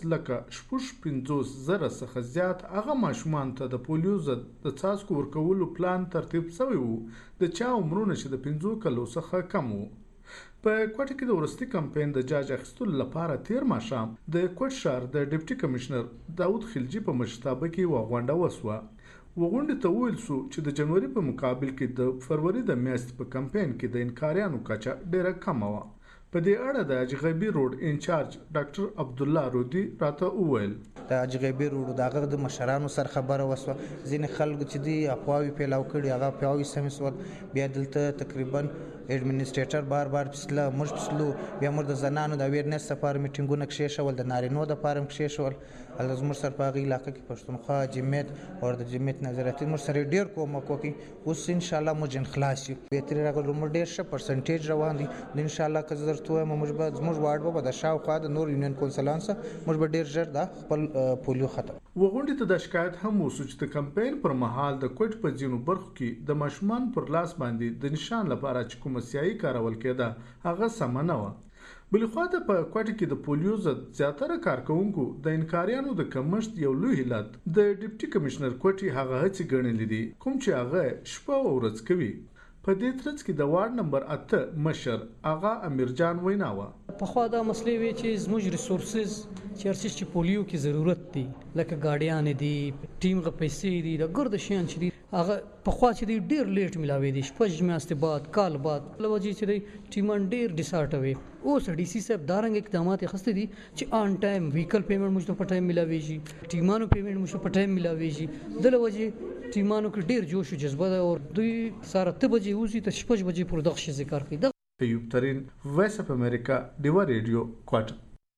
Speaker 17: 14,50,000 څخه زیات هغه ماشومان ته د پولیو ضد د څاڅکو ورکولو پلان ترتیب شوی وو د چا عمرونه چې د 15 کلو څخه کم وو. په کوټ کې د وروستي کمپاین د جاج اخیستلو لپاره تیر ماښام د کوټ ښار د ډیپټي کمشنر داود خلجي په مشرتابه کې یوه غونډه وسوه. غونډې ته وویل شو چې د جنوري په مقابل کې د فروری د میاشتې په کمپاین کې د انکاریانو کچه ډیره کمه وه. په دې اړه د اجغیبي روډ انچارج ډاکټر عبدالله رودي راته وویل
Speaker 18: د اجغیبي روډ دغه د مشرانو سره خبره وسوه، ځینې خلکو چې دی افواوې پیلاو کړي هغه افواوې سمې شول. بیا دلته تقریبا ایڈمنسټریټر بار پسله موږ پسلو، بیا موږ د زنانو د اویرنس لپاره میټینګونه کښېښول، د نارینو دپاره هم کښېښول. هلته زموږ سره په هغه علاقه کې پښتونخوا جمعیت او د جمعیت نظریاتي موږ سره ډېر کومک وکړي. اوس انشاءالله موږ خلاص یو بهتري راغلی، موږ ډېر ښه پرسنټیج روان دي. انشاءالله که زه درته ووایم زموږ واډ به د شاوخوا د نور یونین کونسلان سره موږ به ډېر ژر دا خپل پولیو ختم.
Speaker 17: وغونډې ته د شکایت هم وشو چې د کمپاین پر مهال د کوټ په ځینو برخو کې د ماشومان پر لاس باندې د نشان لپاره چې کومه سیاهي کارول کېده هغه سمه نه وه. بلې خوا ته په کوټ کې د پولیو ضد زیاتره کارکوونکو د انکاریانو د کمښت یو لوی علت د ډیپټي کمشنر کوټي هغه هڅې ګڼلې دي کوم چې هغه شپه او ورځ کوي. په دې ترڅ کې د وارډ نمبر 8 مشر آغا امیرجان وینا و.
Speaker 19: پخوا دا مسلې وی چې زموږ ریسورسز چې پولیو کې ضرورت دي لکه ګاډیان دي ټیم غ پیسې دي د ګرد شیان چې دي هغه پخوا چې دي ډیر لیټ ملاوي دي شپږ میاشتې بعد کال بعد لوجي چې دي ټیمان ډیر ډیسارټوي اوس ډي سي صاحب دارنګ اقدامات خسته دي چې آن ټایم ویکل پیمنٹ موږ په ټایم ملاوي شي ټیمانو پیمنٹ موږ په ټایم ملاوي شي د لوجي ټیمانو کې ډیر جوش او جذبه ده او دوی سره 8 بجې وځي ته 6 بجې پر دغه شي ذکر کوي.
Speaker 17: ایوب ترین وایس اف امریکا ډیوا ریډیو کوټ.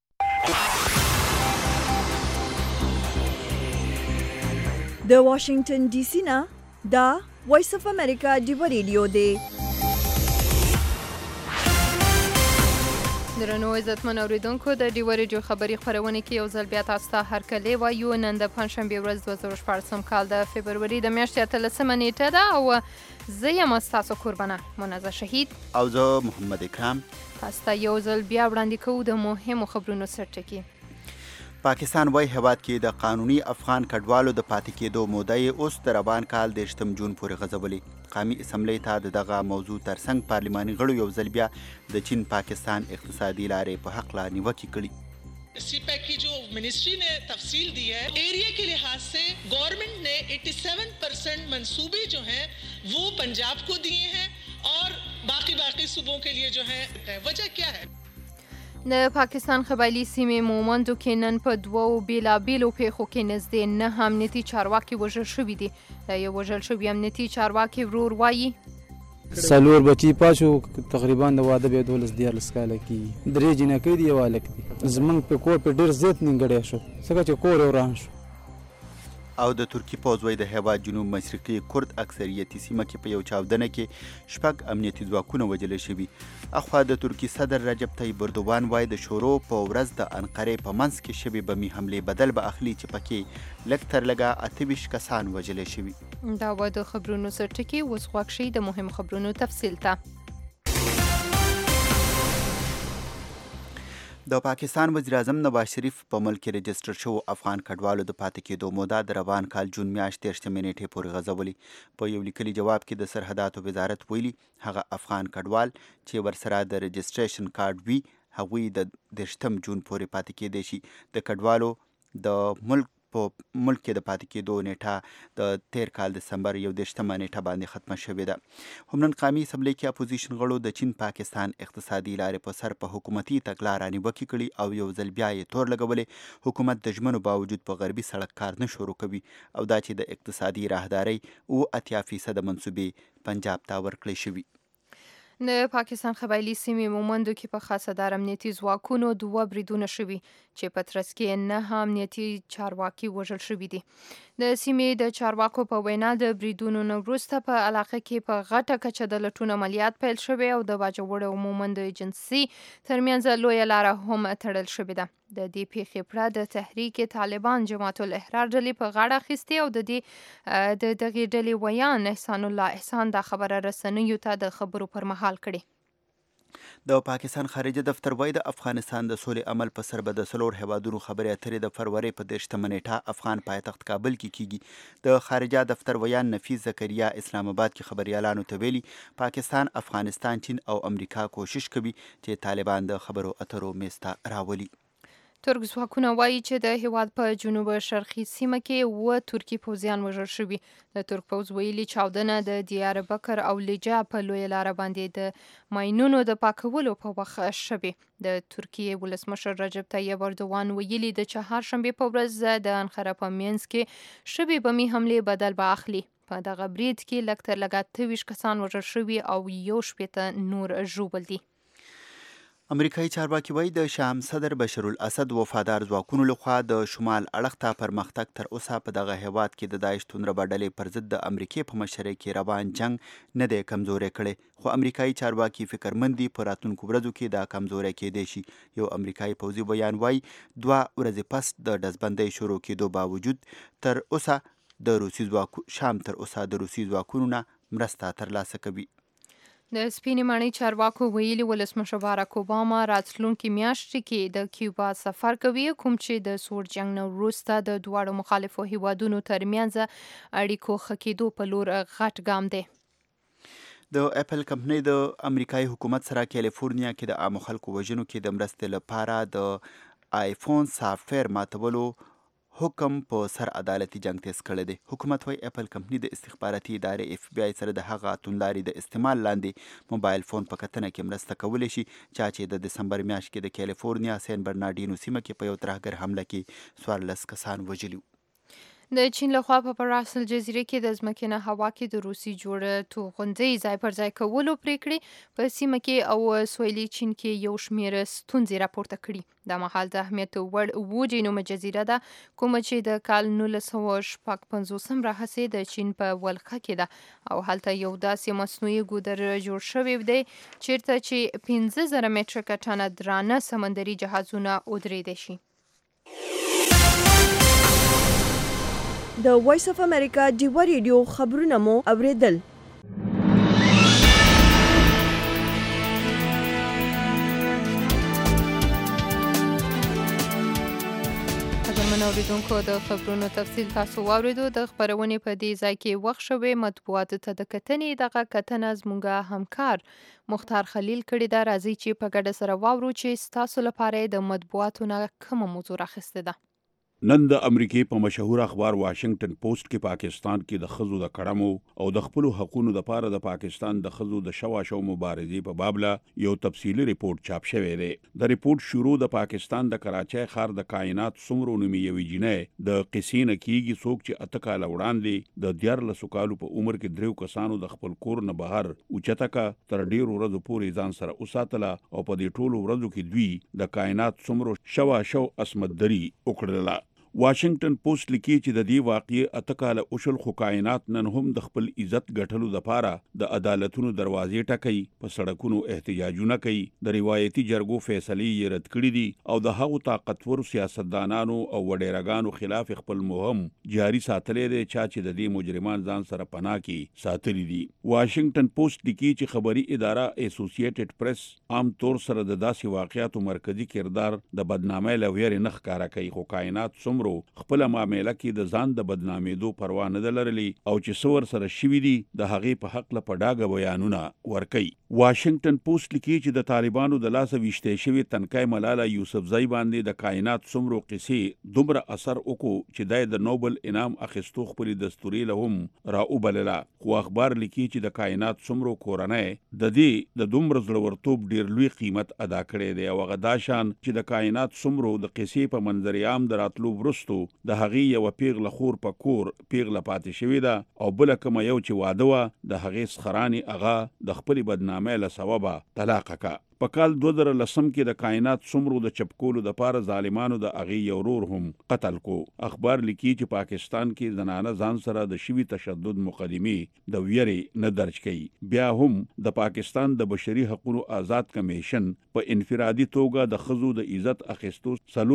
Speaker 1: د واشنگټن ډي سي نه دا وایس اف امریکا ډیوا ریډیو دی.
Speaker 2: درنو عزتمن اوریدونکو د ډیوا ریډیو خبري خبرونه کې یو ځل بیا تاسو ته هرکلی وایو. نن د پنځشنبه ورځ 2014 کال د فبروري د میاشتې 13 نیټه ده او زه یم ستاسو قربانه منازه شهید
Speaker 3: او زه محمد اکرام.
Speaker 2: تاسو یو ځل بیا وړاندې کوو د مهمو خبرونو سرټکی.
Speaker 3: پاکستان وای هیواد کې د قانوني افغان کډوالو د پاتې کېدو موده یې اوس د روان کال 18 جون پورې غځولې. قومي اسمبلی ته دغه موضوع ترڅنګ پارلماني غړو یو ځل بیا د چین پاکستان اقتصادي لارې په حق لا نیوکې کړي.
Speaker 4: سی پیک کی جو منسٹری نے تفصیل دی ہے ایریا کے لحاظ سے گورنمنٹ نے 87% منصوبے جو ہیں وہ پنجاب کو دیے ہیں اور باقی صوبوں کے لیے جو ہیں وجہ کیا ہے؟
Speaker 2: د پاکستان قبایلی سیمې مومندو کې نن په دوو بیلابیلو پیښو کې نږدې 9 امنیتي چارواکي وژل شوي دي. د یو وژل شوي امنیتي چارواکي ورور وایي
Speaker 5: څلور بچي پاشو تقریبا د واده به 12 کاله کې درې جنکې دی یو الک دي زمنګ په کور په ډیر زیات نیمګړی شو څنګه چې کور وران شو.
Speaker 3: او د ترکی پوځ وای د هیواد جنوب مشرقي کرد اکثریتي سیمه کې په یو چاودنه کې شپږ امنیتي ځواکونه وژل شوي. اخوا د ترکی صدر رجب طیب اردوغان وای د شورو په ورځ د انقرې په منځ کې شوي بمي حملې بدل به اخلي چې پکې لږ تر لږه 28 کسان وژل شوي.
Speaker 2: دا و د خبرونو سرټکی. اوس غوږ شئ د مهم خبرونو تفصیل ته.
Speaker 3: د پاکستان وزیر اعظم نواز شریف په ملک کې رجسټر شو افغان کډوالو د پاتې کېدو موده د روان کال جون میاشتې 13 نیټې پورې غځولې. په یو لیکلي جواب کې د سرحداتو وزارت ویلي هغه افغان کډوال چې ورسره د رجسټریشن کارت وي هغوی د 13 جون پورې پاتې کېدی شي. د کډوالو د ملک کې د پاتې کېدو نیټه د تیر کال دسمبر 11 نیټه باندې ختمه شوې ده. هم نن قومي اسمبلی کې اپوزیشن غړو د چین پاکستان اقتصادي لارې په سر په حکومتي تګلاره نیوکې کړي او یو ځل بیا یې تور لګولې حکومت د ژمنو باوجود په غربي سړک کار نه شروع کوي او دا چې د اقتصادي راهدارۍ 80% منصوبې پنجاب ته ورکړې شوي.
Speaker 2: د پاکستان قبایلی سیمې مومندو کې په خاصه دار امنیتي ځواکونو 2 بریدونه شوي چې په ترڅ کې 9 امنیتي چارواکي وژل شوي دي. د سیمې د چارواکو په وینا د بریدونو نه وروسته په علاقه کې په غټه کچه د لټون عملیات پیل شوي او د باجوړ او مومند ایجنسي ترمنځ لویه لاره هم تړل شوې ده. د دې پیښې پرته د تحریک طالبان جماعت الاحرار ډلې په غاړه اخیستې او د دغې ډلې ویان احسان الله احسان دا خبره رسنیو ته د خبرو پر مهال کړي.
Speaker 3: د پاکستان خارجه دفتر وایي د افغانستان د سولې عمل په سر به د څلور هیوادونو خبرې اترې د فروری په 13 نیټه افغان پایتخت کابل کې کیږي. د خارجه دفتر ویان نفیس زکریا اسلام آباد کې خبريالانو ته ویلي پاکستان، افغانستان، چین او امریکا کوشش کوي چې طالبان د خبرو اترو میز ته راولي.
Speaker 2: ترک ځواکونه وایي چې د هیواد په جنوب شرقي سیمه کې ترکی پوځیان وژل شوي. د ترک پوځ ویلي چاودنه د دیار بکر او لجا په لویه لاره باندې د ماینونو د پاکولو په وخت شوي. د ترکیې ولسمشر رجب طیب اردوغان ویلي د چهارشنبې په ورځ د انقره په منځ کې شوي بمي حملې بدل به اخلي. په دغه برید کې لږ تر لږه 23 کسان وژل شوي او 11 نور ژوبل دي.
Speaker 3: امریکایي چارواکي وایي د شام صدر بشر الاسد وفادار ځواکونو لخوا د شمال اړخ ته پرمختګ تر اوسه په دغه هیواد کې د داعش توندره ډلې پر ضد د امریکې په مشرۍ کې روان جنگ نه دی کمزوری کړی. خو امریکایي چارواکي فکرمند دي په راتلونکو ورځو کې دا کمزوری کېدی شي. یو امریکایي پوځي بیان وایي 2 ورځې پس د ډزبندۍ شروع کېدو باوجود تر اوسه شام تر اوسه د روسي ځواکونو نه مرسته ترلاسه کوي.
Speaker 2: د سپینې ماڼۍ چارواکو ویلي ولسمشر باراک اوباما راتلونکي میاشتې کې د کیوبا سفر کوي، کوم چې د سوړ جنګ نه وروسته د دواړو مخالفو هیوادونو ترمنځ اړیکو ښه کېدو په لور غټ ګام دی.
Speaker 3: د اپل کمپنۍ د امریکایي حکومت سره کیلیفورنیا کې د عامو خلکو وژنو کې د مرستې لپاره د آیفون سافټویر ماتولو حکم په سر عدالتي جنگ تیز کړی دی. حکومت وايي اپل کمپنۍ د استخباراتي ادارې اف بی آی سره د هغه توندلاري د استعمال لاندې موبایل فون په کتنه کې مرسته کولی شي چې د دسمبر میاشت کې د کیلیفورنیا سین برنارډینو سیمه کې په یو ترهګر حمله کې 14 کسان وژلي.
Speaker 2: د چین لخوا په پراسل جزیره کې د ځمکنه هوا کې د روسي جوړ توغندۍ ځای پر ځای کولو پریکړې په سیمه کې او سویلي چین کې یو شمېر ستونزې راپورته کړي. دا مهال د اهمیت وړ اووجې نومه جزیره ده کومه چې د کال 1956 راهیسې د چین په ولقه کې ده او هلته یو داسې مصنوعي ګودر جوړ شوی دی چیرته چې 15,000 متره ټنه درانه سمندري جهازونه ودرېدای شي.
Speaker 1: د وایس اف امریکا ډیوا ریډیو خبرونه مو اوریدل.
Speaker 2: من اوریدونکو د خبرونو تفصیل تاسو واوریدو. د خبرونې په دې ځای کې وخت شوی مطبوعاتو ته د کتنې دغه کتنه زموږ همکار مختار خلیل کړی ده. راځي چې په ګډه سره واورو چې ستاسو لپاره د مطبوعاتو نه کومه موضوع راخسته ده.
Speaker 20: نن د امریکای په مشهور اخبار واشنگټن پوسټ کې پاکستان کې د خزو د کړمو او د خپل حقوقو لپاره د پاکستان د خزو د شواشو مبارزې په بابله یو تفصیلی ریپورت چاپ شوی دی. د ریپورت شروع د پاکستان د کراچۍ ښار د کائنات څومره نومي یوې جینۍ د قصې نه کیږي څوک چې 8 کاله وړاندې د 14 کالو په عمر کې 3 کسانو د خپل کور نه بهر اوچته کا تر ډیرو ورځو پورې ځان سره وساتله او په دې ټولو ورځو کې دوی د کائنات څومره شواشو عصمتدري وکړله. واشنگټن پوسټ لیکي چې د دې واقعې 8 کاله اوشل خو کائنات نن هم د خپل عزت ګټلو لپاره د عدالتونو دروازې ټکوي، په سړکونو احتجاجونه کوي، د روایتي جرګو فیصلې یې رد کړي دي او د هغو طاقتور سیاستدانانو او وډیرګانو خلاف خپل مهم جاري ساتلې دي چې د دې مجرمان ځان سره پناه کې ساتلي دي. واشنگټن پوسټ لیکي چې خبري اداره اسوسییټډ پریس عام طور سره د داسې واقعیاتو مرکزی کردار د بدنامۍ لویرې نه ښکاره کوي، خو کائنات خپل معاملې کې د ځان د بدنامېدو پروا نه لرلي او چې څور سره شوي دي د هغې په حق له پډاګه بیانونه ورکوي. واشنگټن پوسټ لیکي چې د طالبانو د لاسه ویشتې شوي تنکۍ ملاله یوسفزۍ باندې د کائنات څومره قصې دومره اثر وکړو چې دی د نوبل انعام اخیستو خپلې دستوري له هم راوبلله. خو اخبار لیکي چې د کائنات څومره کورنۍ د دې د دومره زړورتوب ډېر لوی قیمت ادا کړی دی او هغه دا شان چې د کائنات څومره د قصې په منظر عام د راتلو وروستو د هغې یوه پیغله خور په کور پیغله پاتې شوې ده او بله کومه یو چې واده وه د هغې څخرانې هغه د خپلې بدنامۍ له سببه طلاقه که. په کال 2010 کې د کائنات څومره د چپکولو دپاره ظالمانو د هغې یو ورور هم قتل کو. اخبار لیکي چې پاکستان کې زنانه ځان سره د شوي تشدد مقدمې د ویرې نه درج کوي. بیا هم د پاکستان د بشري حقوقو آزاد کمیشن په انفرادي توګه د ښځو د عزت اخیستو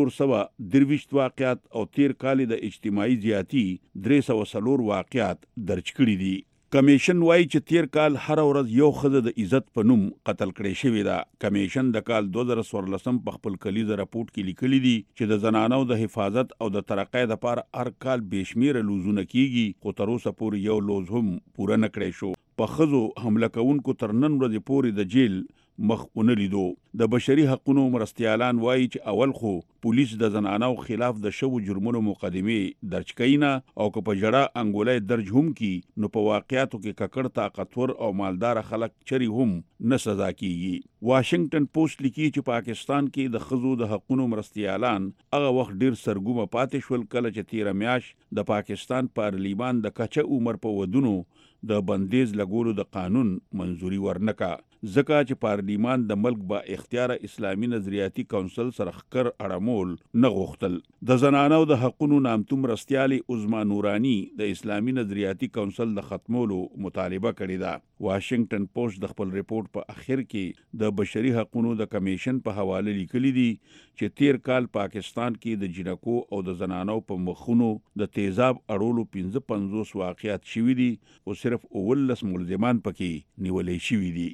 Speaker 20: 423 واقعات او 13 کال د اجتماعي زیاتی 304 واقعات درج کړي دي. کمیشن وایي چې 13 کال هر ورځ یو ښځه د عزت په نوم قتل کړې شوې ده. کمیشن د کال 2014 په خپل کلیزه راپورټ کې لیکلي دي چې د زنانو د حفاظت او د ترقۍ لپاره هر کال بېشمیره لوزونه کیږي، خو تر اوسه پورې یو لوز هم پوره نه کړی شو. په ښځو حمله کوونکو تر نن ورځې پورې د جیل مخ ونه لیدو. د بشري حقوقو مرستیالان وایي چې اول خو پولیس د زنانو خلاف د شوو جرمونو مقدمې درج کوي نه او که په جړه انګولۍ درج هم کی نو په واقعاتو کې ککړ طاقتور او مالدار خلک چری هم نه سزا کیږي. واشنگټن پوسټ لیکي چې پاکستان کې د ښځو د حقوقو مرستیالان هغه وخت ډیر سرګومه پاتې شول کله چې 13 میاشت د پاکستان پارلیمان د کچه عمر په ودونو د بندیز لګولو د قانون منظوري ورنکا، ځکه چې پارلیمان د ملک با اختیار اسلامي نظریاتي کونسل سره خکر اړمول نه غوښتل. د زنانو د حقوقو نامتو مرستیالي عظما نورانی د اسلامي نظریاتي کونسل د ختمولو مطالبه کړې ده. واشنگټن پوسټ د خپل ریپورت په اخر کې د بشري حقوقو د کمیشن په حواله لیکلي دي چې 13 کال پاکستان کې د جنکو او د زنانو په مخونو د تیزاب اړولو 55 واقعات شوي دي او صرف 19 ملزمان پکې نیولې شوي دي.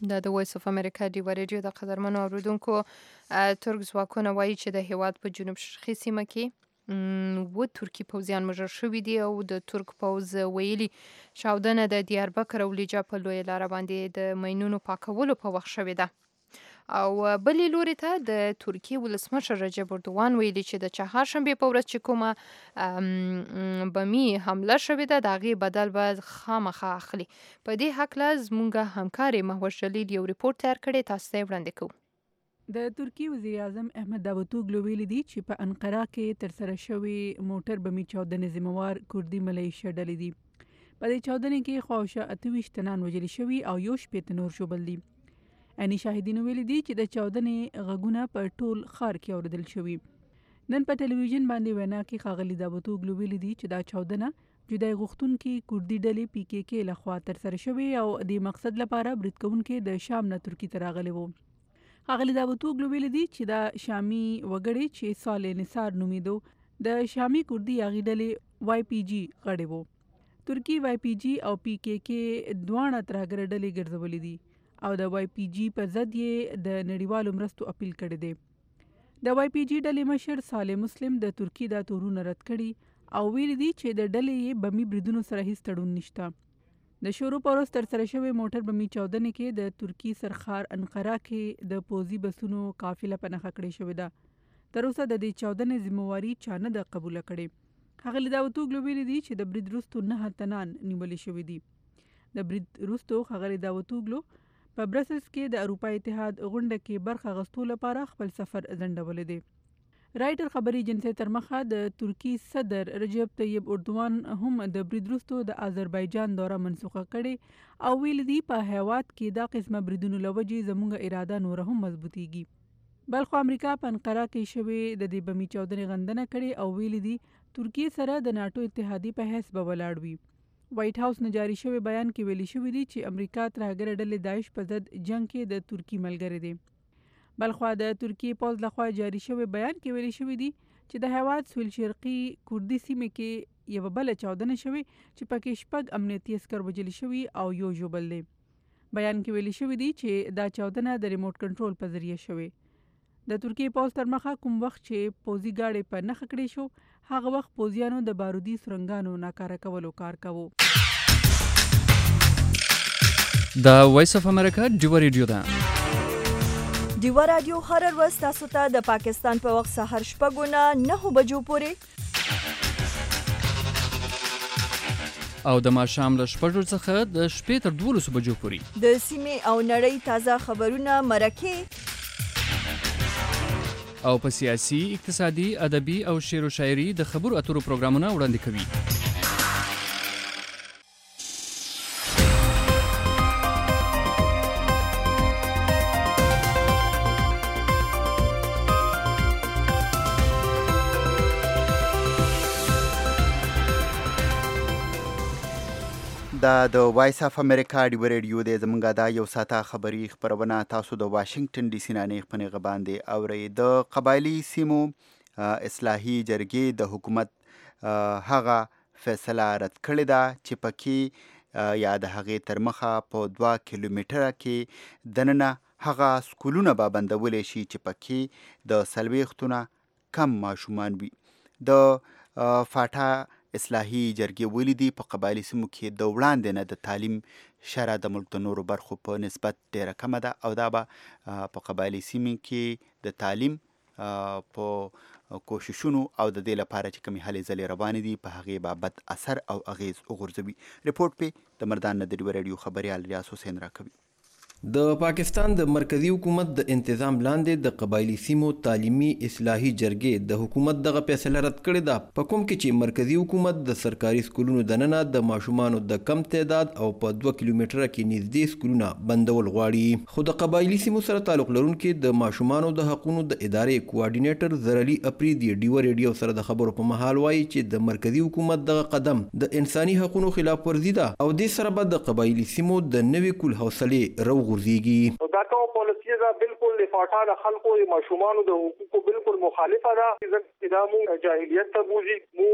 Speaker 2: د وایس اف امریکا ډیو ریډیو د قدرمنو اوریدونکو ترک ځواکونه وایي چې د هیواد په جنوب شرقي سیمه کې ترکی پوځیان مجر شوي دي او د ترک پوځ ویلي چاودنه د دیاربکر او لیجا په لویه لاره باندې د ماینونو پاکولو په وخت شوې ده. او بلې لوري ته د ترکیې ولسمشر رجب اردوغان ویلي چې د چهارشنبې په ورځ چې کومه بمي حمله شوې ده د هغې بدل به خامخا اخلي. په دې هکله زموږ همکارې مهوش جلیل یو ریپورټ تیار کړی، تاسو ته یې وړاندې کوو.
Speaker 21: د ترکیې وزیر اعظم احمد داوطوغلو ویلي دي چې په انقره کې ترسره شوې موټر بمي چاودنې ذمہوار کردي ملیشه ډلې دي. په دې چاودنې کې خواوشا 28 تنان وژل شوي او 18 نور ژوبل دي. اني شاهدینو ویلي دي چې د چاودنې غږونه په ټول ښار کې اوریدل شوي. نن په ټلویزیون باندې وینا کې ښاغلي داوطوغلو ویلي دي چې دا چاودنه جدای غوښتونکي کردي ډلې PKK لخوا ترسره شوې او د مقصد لپاره برید کوونکي د شام نه ترکیې ته راغلي وو. ښاغلي داوطوغلو ویلي دي چې دا شامي وګړي چې صالح نثار نومیدو د شامي کردي هغې ډلې YPG غړی وو. ترکیې YPG او PKK دواړه ترهګره ډلې ګرځولې دي او د YPG په ضد یې د نړیوالو مرستو اپیل کړی دی. د YPG ډلې مشر صالح مسلم د ترکیې دا تورونه رد کړي او ویلي دي چې د ډلې بمي بریدونو سره هیڅ تړون نشته. د شروع په ورځ ترسره شوې موټر بمي چاودنې کې د ترکیې سرخار انقره کې د پوځي بسونو قافله په نښه کړې شوې ده. تر اوسه د دې چاودنې ذمہواري چا نه ده قبوله کړې. ښاغلي داوطوغلو ویلي دي چې د برید وروسته 9 تنان نیولې شوي دي. د برید وروسته ښاغلي داوطوغلو په برسلز کې د اروپا اتحاد غونډه کې برخه اخیستو لپاره خپل سفر ځنډولی دی. رایټر خبري ایجنسۍ تر مخه د ترکیې صدر رجب طیب اردوغان هم د برید وروسته د آذربایجان دوره منسوخه کړې او ویلي دي په هیواد کې دا قسمه بریدونو له وجې زموږ اراده نوره هم مضبوطیږي. بلخو امریکا په انقره کې شوې د دې بمي چاودنې غندنه کړې او ویلي دي ترکیې سره د ناټو اتحادیې په حیث به ولاړ وي. وایټ هاوس نه جاري شوی بیان کې ویلي شوی دی چې امریکا ترهګره ډلې داعش په ضد جنگ کې د ترکیې ملګری دی. بلخوا د ترکیې پوځ لخوا جاري شوی بیان کې ویلي شوی دی چې د هیواد سویل شرقي کردي سیمې کې یو بل چاودنه شوی چې پکې 6 امنیتي عسکر وژل شوي او یو ژوبل دی. بیان کې ویلي شوی دی چې دا چاودنه د ریموټ کنټرول په ذریعه شوی. د ترکیې پوځ تر مخه کوم وخت چې پوځي گاډي په نښه کړې شو هغه وخت پوځیانو د بارودي سرنګانو ناکاره کولو کار کاوه.
Speaker 13: د وایس اف امریکا ډیو ریډیو ده.
Speaker 1: ډیو رادیو هر ورځ تاسو ته د پاکستان په وخت سهار 9 بجو پورې
Speaker 13: او د ماښام له 6 څخه د شپې تر 12 بجو پورې
Speaker 1: د سیمې او نړۍ تازه خبرونه مرکه
Speaker 13: او په سیاسي، اقتصادي، ادبي او شعر و شاعري د خبرو اترو پروګرامونه وړاندې کوي.
Speaker 3: دا د وایس اف امریکا ډیو ریډیو دی. زمونږ دا یو ساعته خبري خبرونه تاسو د واشنگټن ډي سي نه په نیغه باندې اورئ. د قبایلي سیمو اصلاحي جرګې د حکومت هغه فیصله رد کړې ده چې پکې یا د هغې تر مخه په 2 کیلومتره کې دننه هغه سکولونه به بندولی شي چې پکې د 40 نه کم ماشومان وي. د فاټا اصلاحي جرګې ویلي دي په قبایلي سیمو کې د وړاندې نه د تعلیم شرح د ملک د نورو برخو په نسبت ډیره کمه ده او دا به په قبایلي سیمو کې د تعلیم په کوششونو او د دې لپاره چې کومې هلې ځلې روانې دي په هغې به بد اثر او اغیز وغورځوي. ریپورټ پې د مردان نه د ډیو ریډیو خبریال ریاض حسین راکوي.
Speaker 22: د پاکستان د مرکزی حکومت د انتظام لاندې د قبایلی سیمو تعلیمي اصلاحي جرګې د حکومت دغه فیصله رد کړې ده په کوم کې چې مرکزی حکومت د سرکاري سکولونو دننه د ماشومانو د کم تعداد او په 2 کیلومتره کې نږدې سکولونه بندول غواړي. خو د قبایلی سیمو سره تعلق لرونکي د ماشومانو د حقوقو د ادارې کوارډینیټر زرعلی اپریدي ډیو ریډیو سره د خبرو په مهال وایي چې د مرکزی حکومت دغه قدم د انساني حقوقو خلاف ورزي ده او د سره به د قبایلی سیمو د نوي کول حوصله غورځيږي.
Speaker 23: دا کوم پالیسي
Speaker 8: چې دا بالکل د فاټا د خلکو د ماشومان د حقوقو بالکل مخالفه ده چې دا مو جاهلیت ته بوزي مو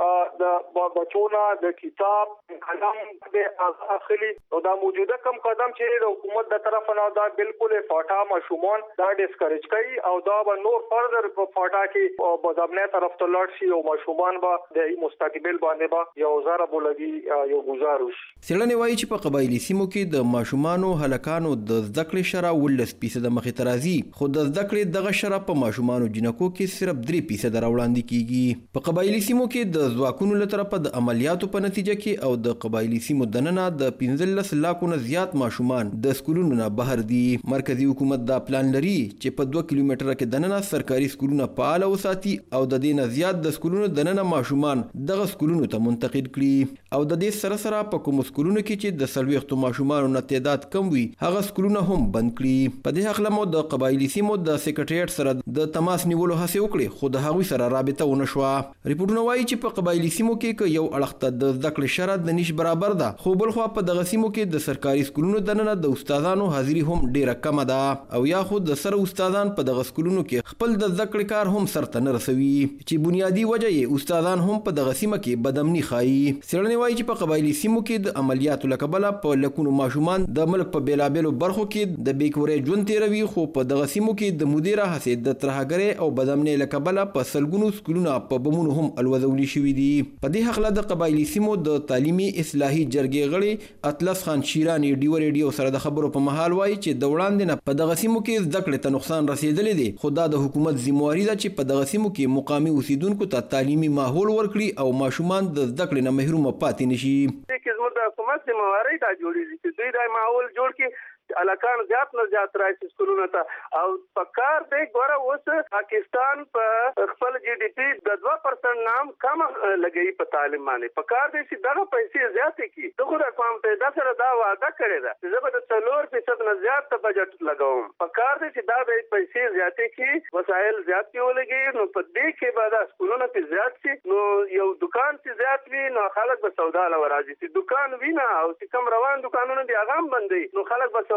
Speaker 8: د بچونا د کتاب قلم د اخلي او دا موجوده کم قدم چې د حکومت د طرف نه دا بالکل فاټا ماشومان دا ډیسکریج کوي او دا به نور فردر په فاټا کې بدامنه طرف ته لاړ شي او ماشومان به د مستقبل باندې به یو زره بولګي یو گزارش.
Speaker 22: څېړنې وایي چې په قبایلي سیمو کې د ماشومانو هلکانو د زده کړې شرح 18% مخې ته راځي خو د زده کړې دغه شرح په ماشومانو جنکو کې صرف 3% راوړاندې کیږي. په قبایلي سیمو کې د ځواکونو له طرفه د عملیاتو په نتیجه کې او د قبایلي سیمو دننه د 15 لاکو نه زیات ماشومان د سکولونو نه بهر دي. مرکزی حکومت دا پلان لري چې په 2 کیلومتره کې دننه سرکاري سکولونه فعال وساتي او د دې نه زیات د سکولونو دننه ماشومان دغه سکولونو ته منتقل کړي او د دې سره په کوم سکولونو کې چې د 40 ماشومانو نه تعداد کم وي هغه سکولونه هم بند کړي. په دې حق لمو د قبایلي سیمو د سیکریټریټ سره د تماس نیولو هڅه وکړي خو د هغوی سره رابطه ونه شوه. ریپورتونه وایي چې په قبایلي سیمو کې یو اړخ ته د زده کړې شرط د نش برابر ده خو بل خو په دغه سیمو کې د سرکاري سکولونو دننه د استادانو حاضری هم ډیره کمه ده او یا خو د سره استادان په دغه سکولونو کې خپل د زده کړې کار هم سرته نه رسوي چې بنیادی وجه یې استادان هم په دغه سیمه کې بدامني ښایي. څېړنې وایي چې په قبایلي سیمو کې د عملیاتو له کبله په لکونو ماشومان د ملک په بیلابیلو برخو کې د بیکورۍ ژوند تیروي خو په دغه سیمو کې د مدیره هڅې د ترهګرۍ او بدامنۍ له کبله په سلګونو سکولونه په بمونو هم الوځولي شوي دي. په دې هکله د قبایلي سیمو د تعلیمي اصلاحي جرګې غړي اطلس خان شیرانی ډیو ریډیو سره د خبرو په مهال وایي چې د وړاندې نه په دغه سیمو کې زده کړې ته نقصان رسېدلی دی خو دا د حکومت ذمہواري ده چې په دغه سیمو کې مقامي اوسیدونکو ته تعلیمي ماحول ورکړي او ماشومان د زده کړې نه محروم پاتې نشي.
Speaker 8: د حکومت ذمہواري دا جوړیږي چې دوی دا ماحول جوړ کړي الکان زیات نه زیات راځي سکولونو ته او پکار دی ګوره اوس پاکستان په خپل جی ډی پی د 2% نام کم لګي په تعلیم باندې پکار دی چې دغه پیسې زیاتې کی دغه د قوم ته د سره دا وعده کړی ده چې زه به د 4% نه زیات بجټ لګوم. پکار دی چې دا د پیسې زیاتې کی وسایل زیات ولګي نو په دې کې به د سکولونو په زیات شي نو یو دکان چې زیات وي نو خلک به سودا لورازي چې دکان وینا او چې کم روان دکانونه دی هغه هم بندي نو خلک به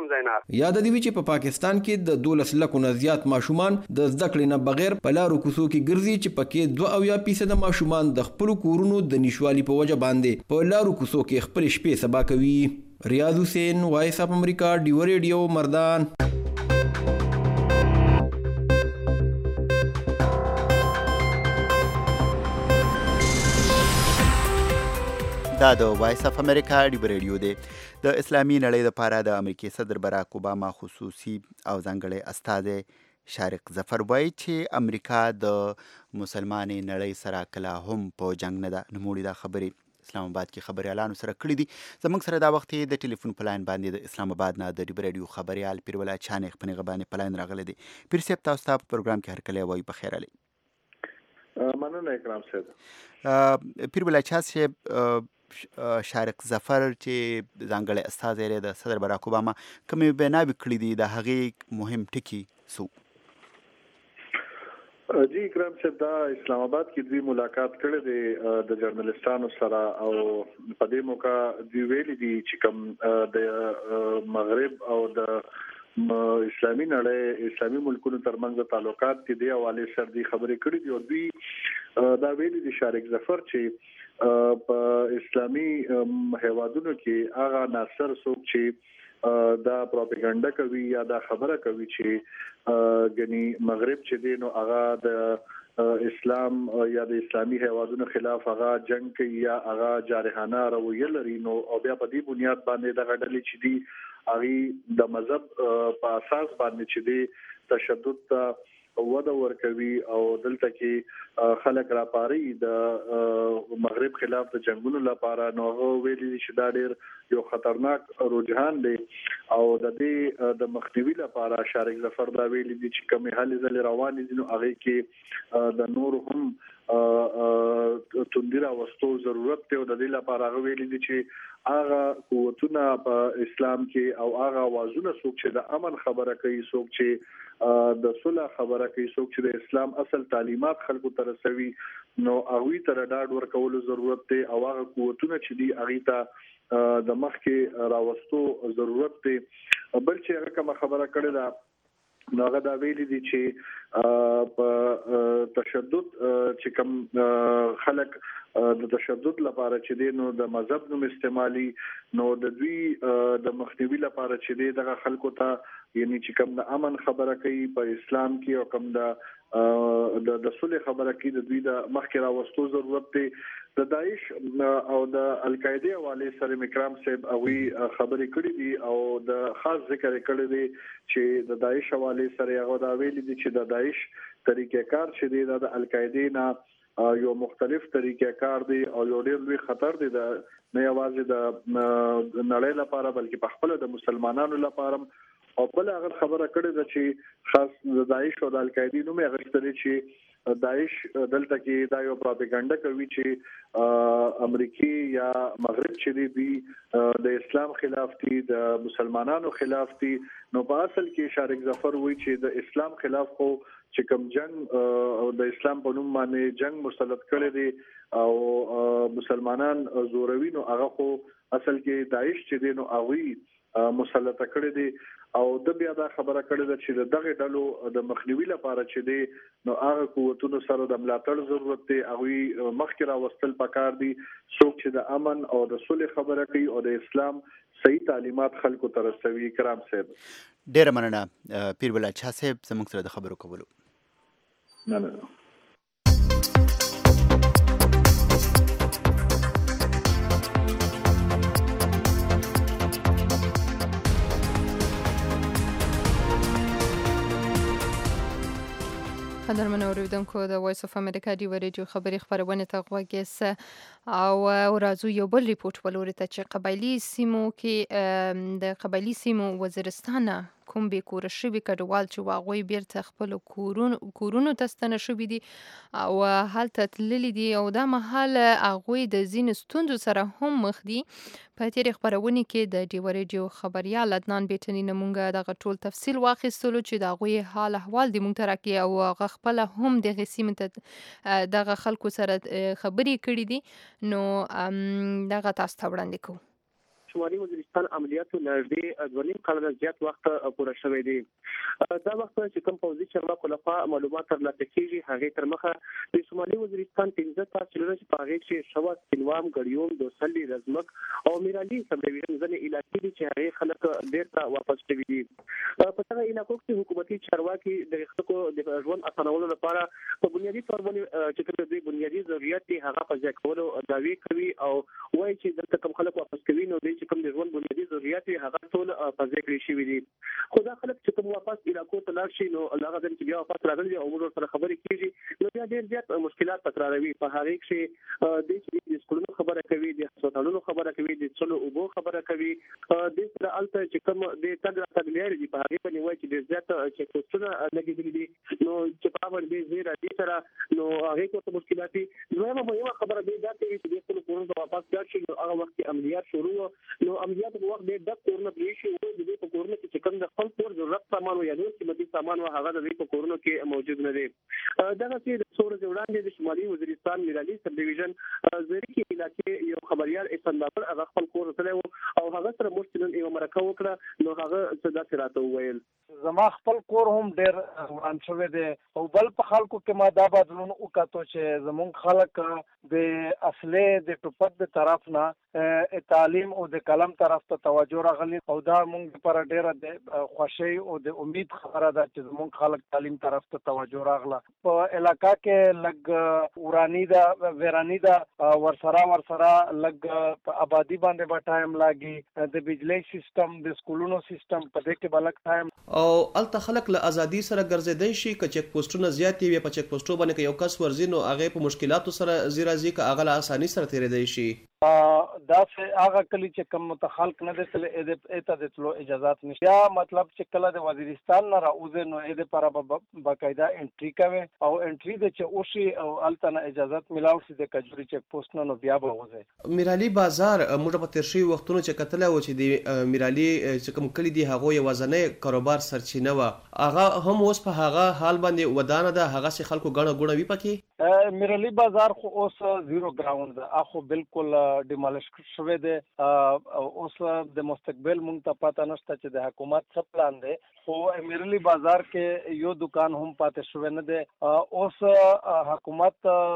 Speaker 22: یاد دی چې په پاکستان کې د 12 لکو نه زیات ماشومان د زده کړې نه بغیر په لارو کوڅو کې ګرځي چې پکې 2% ماشومان د خپل کورونو د نشوالي په وجه باندې په لارو کوڅو کې خپل شپې سبا کوي. ریاض حسین وایس اف امریکا ډیو ریډیو مردان.
Speaker 3: دا د وایس اف امریکا ډیو ریډیو دی. د اسلامي نړۍ لپاره د امریکای صدر براک اوباما خصوصي او ځانګړی استازی شارق ظفر وایي چې امریکا د مسلمانې نړۍ سره کله هم په جنگ نه ده. نوموړي دا خبرې اسلام آباد کې خبريالانو سره کړي دي. زموږ سره دا وخت د ټلیفون په لاین باندې د اسلام آباد نه د ډیو ریډیو خبريال پیرولای چانې خپنې غبانې په لاین راغلي دي. پیر صاحب تاسو ته په پروګرام کې هر کله وایي په خیر علي.
Speaker 10: مننه اکرام صاحب.
Speaker 3: پیرولای چا صاحب شارق ظفر چې ځانګړی استازی دی د صدر براک اوباما کومې بیناوې کړي دي د هغې مهم ټکي څو؟
Speaker 10: جی اکرام صاحب دا اسلام آباد کې دوی ملاقات کړی دی د جرنالستانو سره او په دې موقع دوی ویلي دي چې کوم د مغرب او د اسلامي نړۍ اسلامي ملکونو ترمنځ تعلقات دي د حواله سره دي خبرې کړې دي او دوی دا ویلي دي شارق ظفر چې په اسلامي هیوادونو کې هغه ناصر څوک چې دا پروپاګاندا کوي یا دا خبره کوي چې غني مغرب چې دی نو هغه د اسلام یا د اسلامي هیوادونو خلاف هغه جنگ کوي یا هغه جارحانه رویه لري نو او بیا په دې بنیاد باندې د غډلې چې دی هغه د مذهب په اساس باندې چې دی تشدد ته وده ورکوي او دلته کې خلک راپاري د مغرب خلاف د جنگونو لپاره نو ویلي چې دا ډېر یو خطرناک رجحان دی او د دې د مخنیوي لپاره شارق ظفر دا ویلي دي چې کومې هلې ځلې روانې دي نو هغه کې د نور هم توندیرا وستو ضرورت دی او د دې لپاره هغه ویلي دي چې هغه قوتونه په اسلام کې او هغه اوازونه څوک چې د امن خبره کوي څوک چې د صلح خبره کوي څوک چې د اسلام اصل تعلیمات خلکو ته رسوي نو هغه ته ډاډ ورکول ضرورت دی او هغه قوتونه چې دی هغه ته د مخ کې راوستو ضرورت دی بل چې هغه کوم خبره کړې ده نو هغه دا ویلي دي چې په تشدد چې کوم خلک د تشدد لپاره چې دي نو د مذهب نوم استعمالي نو د دوی د مخنیوي لپاره چې دغه خلکو ته یعنی چې کوم د امن خبره کوي په اسلام کې او کوم د صلح خبره کوي د دوی د مخکې راوستو ضرورت دی د داعش او د القاعده حواله سره مکرام صاحب اوی خبرې کړې دي او د خاص ذکر کړی دی چې د داعش حواله سره هغه دا ویلي دي چې د داعش طریقې کار چې دی د القاعده نه یو مختلف طریقې کار دی او یو ډېر لوی خطر دی د نه یوازې د نړۍ لپاره بلکې په خپل د مسلمانانو لپاره او بل هغه خبره کړې ده چې خاص د داعش او د القاعده نوم یې غوښتل چې داعش دلته کې دا یو پروپاګاندا کوي چې امریکای یا مغرب چې دی د اسلام خلاف دي د مسلمانانو خلاف دي نو په اصل کې شارک ظفر وایي چې د اسلام خلاف خو چې کوم جنگ او د اسلام په نوم باندې جنگ مسلط کړی دی او مسلمانان زوروي نو هغه خو اصل کې داعش چې دی نو هغه مسلط کړی دی او د بیا دا خبره کړې ده چې دغه ډلو د مخنیوي لپاره چې دی نو هغه قوتونو سره د ملاتړ ضرورت دی هغه مخکې راوستل پکار دي څوک چې د امن او د صلح خبره کوي او د اسلام صحیح تعلیمات خلکو ته رسوي. کرام صاحب
Speaker 3: ډیر مننه پیر بل اچھا صاحب زموږ سره د خبرو کولو.
Speaker 10: نه
Speaker 2: قدرمن اوریدونکو د وایس اف امریکا دی ریډیو خبري خبرونه ته غوږیس او راځو یو بل ریپورت ولوري ته چې قبایلی سیمو کې د قبایلی سیمو وزیرستان کوم به کور شوی کډوال چې واغوي بیرته خپل کورونو ته ستنه شوی دي او حالت تللی دي او دا محل اغوي د زین ستوندو سره هم مخ دي. په تیر خبرونه کې د ډیو ریډیو خبريال عدنان بیٹنی نمونګه د غټول تفصیل واخیستلو چې دا غوي حال احوال د مونږ ترکي او غ خپل هم د غسیم ته د خلکو سره خبري کړې دي نو دغه تاسو ته وړاندې کوم.
Speaker 9: شمالي وزیرستان عملیاتو نږدې 2.5 کال زیات وخت پوره شوی دی. دا وخت چې کوم پوځي چارواکو لخوا معلومات ترلاسه کیږي هغه تر مخه د شمالي وزیرستان 15 تاسیسونه چې په هغه کې شوا سینوام غړیوم دوسلي رزمک او میرالي سب ډیویژن ځنې علاقې دي چې هغه خلک بیرته واپس شوي دي. په هغه علاقو کې حکومتي چارواکي د خلکو د ژوند اسانولو لپاره په بنیادي تور باندې چې کوم د بنیادي ضرورت دي هغه په ځای کولو دعوی کوي او وایي چې دلته کوم خلک واپس کوي نو چې کوم د ژوند بنیادي ضرورت هغه ټول په ځای کې شي وي. خدا خلک چې کوم واپس علاقو ته لاړ شي نو هغه چې بیا واپس راغلي او موږ سره خبرې کیږي نو بیا ډېر زیات مشکلات تکراروي. په هغه کې د سکولونو خبره کوي د هسپتالونو خبره کوي د څلو اوبو خبره کوي د سره الته چې کوم د تګ لري په هغه باندې وایي چې ډېر زیات چې کوڅونه لګېدلي دي نو چې په باندې زیرا دي سره نو هغه کوته مشکلات دي. نو یو خبره دی دا چې د خپل کورونو واپس لاړ شي نو هغه وخت عملیات شروع نو عملیات په وخت د کورونو پرې شي او د دې په کورونو کې کوم د خپل کور ضرورت سامان یا نور قیمتي سامان او هغه د دې په کورونو کې موجود نه دي. دا چې د څور وړاندې د شمالي وزیرستان میرالي سب ډیویژن زریکی علاقې یو خبريال اسندابل هغه خپل کور سره او هغه سره مشترک یو مرکه وکړه نو هغه صدا سراته ویل
Speaker 11: زما خپل کور هم ډېر وران شوی دی او بل په خلکو کې ما دا بدلون وکړو چې زمونږ خلک د اصلي د ټوپک د طرف نه تعلیم او د کلم طرف ته توجه راغلی او دا موږ لپاره ډېره د خوشي او د امید خبره ده چې زمونږ خلک تعلیم طرف ته توجه راغله. په علاقہ کې لګ ورانی دا ویرانی دا ورسره لګ په آبادی باندې به ټایم لاګي د بجلی سیستم د سکولونو سیستم په دې کې بلک ټایم
Speaker 23: او الته خلک له ازادي سره ګرځیدای شي که چک پوسټونه زیات وي په چک پوسټو باندې یو کس ورزي نو هغه په مشکلاتو سره زیرازي که هغه له اساني سره تیرېدای شي.
Speaker 11: دا چې هغه کلی چې کوم متخلق نه دي اته د تلو اجازهات نشته یا مطلب چې کله د وزیرستان نه راوځي نو اې د لپاره باقاعده انټری کوي او انټری د چې اوشي او التنه اجازهات ملاو شي د کجوري چک پوسټ نو بیا به وځي.
Speaker 23: میرالي بازار موږ په تیر شي وختونو چې کتل او چې د میرالي چې کوم کلی دی هغه یو وزنه کاروبار سرچینه و هغه هم اوس په هغه حال باندې ودانه ده هغه سي خلکو غنه غونه وی پکې
Speaker 11: میرلی بازار خو اوس زیرو ګراوند اخو بالکل ډیمالیش شوی دی اوس د مستقبل مونږ ته پته نشته چې د حکومت څه پلان دی خو میرلی بازار کې یو دکان هم پاتې شوی نه دی اوس حکومت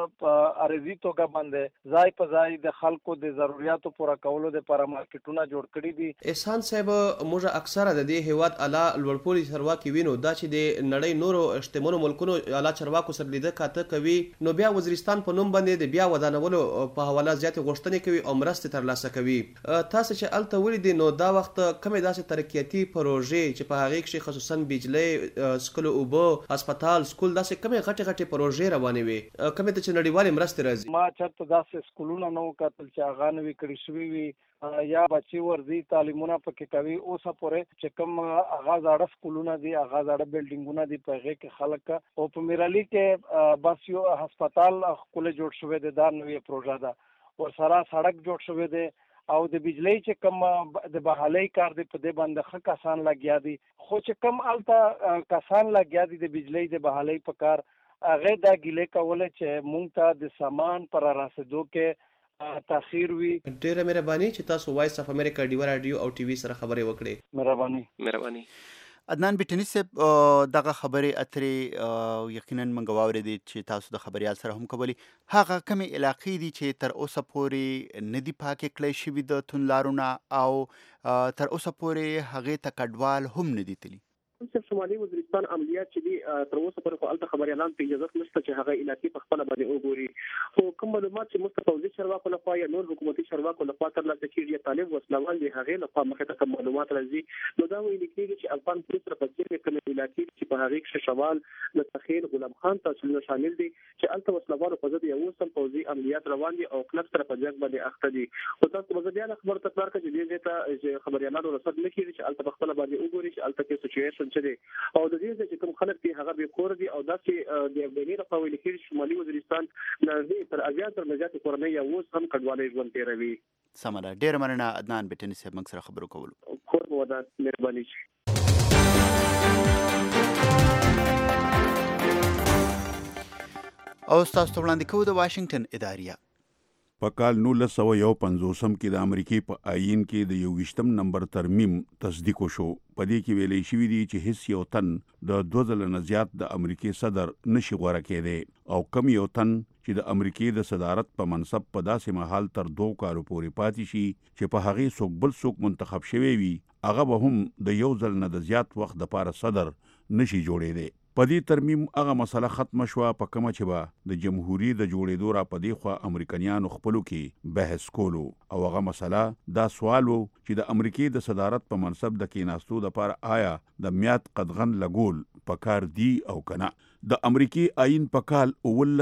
Speaker 11: ارزي توګه باندې ځای په ځای د خلکو د ضرورتو پوره کولو لپاره مارکیټونه جوړ کړي دي
Speaker 23: احسان صاحب موږ اکثره د دې هیواد اعلی لوړپوړي چارواکي وینو دا چې د نړۍ نورو شتمنو ملکونو اعلی چارواکو سره لیدل کاته کوي نو بیا وزیرستان په نوم باندې د بیا ودانولو په حواله زیات غوښتنې کوي او مرستې ترلاسه کوي تاسو چې الته ولیدئ نو دا وخت کومې داسې ترقیاتي پروژې چې په هغه کې خصوصا بجلی سکول اوبه هسپتال سکول داسې کومې غټې پروژې روانې وي کومې ته چې نړیوالې مرستې راځي
Speaker 11: ما چرته داسې سکولونه نو کتل چې هغه نوي کړي شوي وي یا بچي ورځي تعلیمونه پکې کوي اوسه پورې چې کوم هغه زاړه سکولونه دي هغه زاړه بلډینګونه دي په هغه کې خلک او په میرالي کې بس یو هسپتال خپل جوړ شوی دی دا نوې پروژه ده ورسره سړک جوړ شوی دی او د بجلی چې کوم د بحالۍ کار دی په دې باندې ښه کسان لګیا دي خو چې کوم الته کسان لګیا دي د بجلی د بحالۍ په کار هغه دا ګیلې کوله چې مونږ ته د سامان پر راسېدو کې تاخير وي.
Speaker 23: ډیره مهرباني چې تاسو وایس اف امریکا ډیو رادیو او ټي وي سره خبرې وکړې.
Speaker 11: مهرباني.
Speaker 3: عدنان بټنی صاحب دغه خبرې اترې یقینا موږ واورېدې چې تاسو د خبريال سره هم کولی هغه کومې علاقې دي چې تر اوسه پورې ندي پاکې کړی شوي د تونلارونه او تر اوسه پورې هغې ته کډوال هم ندي تللي.
Speaker 9: صرف شمالي وزیرستان عملیات چې دي تر اوسه پورې خو الته خبري اعلان په اجازه نشته چې هغه علاقې په خپل باندې وګوري خو کوم معلومات چې مستقوزي چارواکو لخوا یا نور حکومتي چارواکو لخوا ترلاسه کیږي طالب وسلوال دي هغه لخوا مخه ته معلومات راځي نو دا ویل کېږي چې افغان پولیس تر پځې کوم علاقې چې په هغه کې شوال د تخیل غلام خان تاسو شامل دي چې الته وسلوال په ضد یو سم پوزي عملیات روان دي او کلب تر پځ باندې اخته دي او تاسو مزدیان خبر تکرار کوي چې دې ته خبري اعلان رسد لکې چې الته په خپل باندې وګوري چې الته کې سچويشن چې دي او د دې چې کوم خلک دي هغه به کور دي او داسې د افغاني په ویل کې شمالي وزیرستان نږدې تر اویا تر نجات کورنۍ یو هم کډوالۍ ژوند تیروي.
Speaker 3: سمره ډیر مننه عدنان بټنی صاحب موږ سره خبرو کولو.
Speaker 9: خور ودا مهرباني.
Speaker 3: او تاسو ته وړاندې کوو د واشنگټن اداریه.
Speaker 20: په کال 1950 کې د امریکای په آئین کې د 21 نمبر ترمیم تصدیق شو. په دې کې ویلې شوی دی چې هیڅ یو تن د 2000 نه زیات د امریکای صدر نشي غوړه کېدی او کم یو تن چې د امریکای د صدارت په منصب په داسې مهال تر 2 کالو پورې پاتې شي چې په هغه څوک بل څوک منتخب شوی وي هغه به هم د یو ځل نه د زیات وخت لپاره صدر نشي جوړېدی. په دې ترمیم هغه مسله ختمه شوه په کومه چې به د جمهوریت د جوړېدو را په دې خوا امریکایانو خپلو کې بحث کولو او هغه مسله دا سوال و چې د امریکای د صدارت په منصب د کېناستو لپاره آیا د میعاد قدغن لګول پکار دی او کنه. د امریکای آئین په کال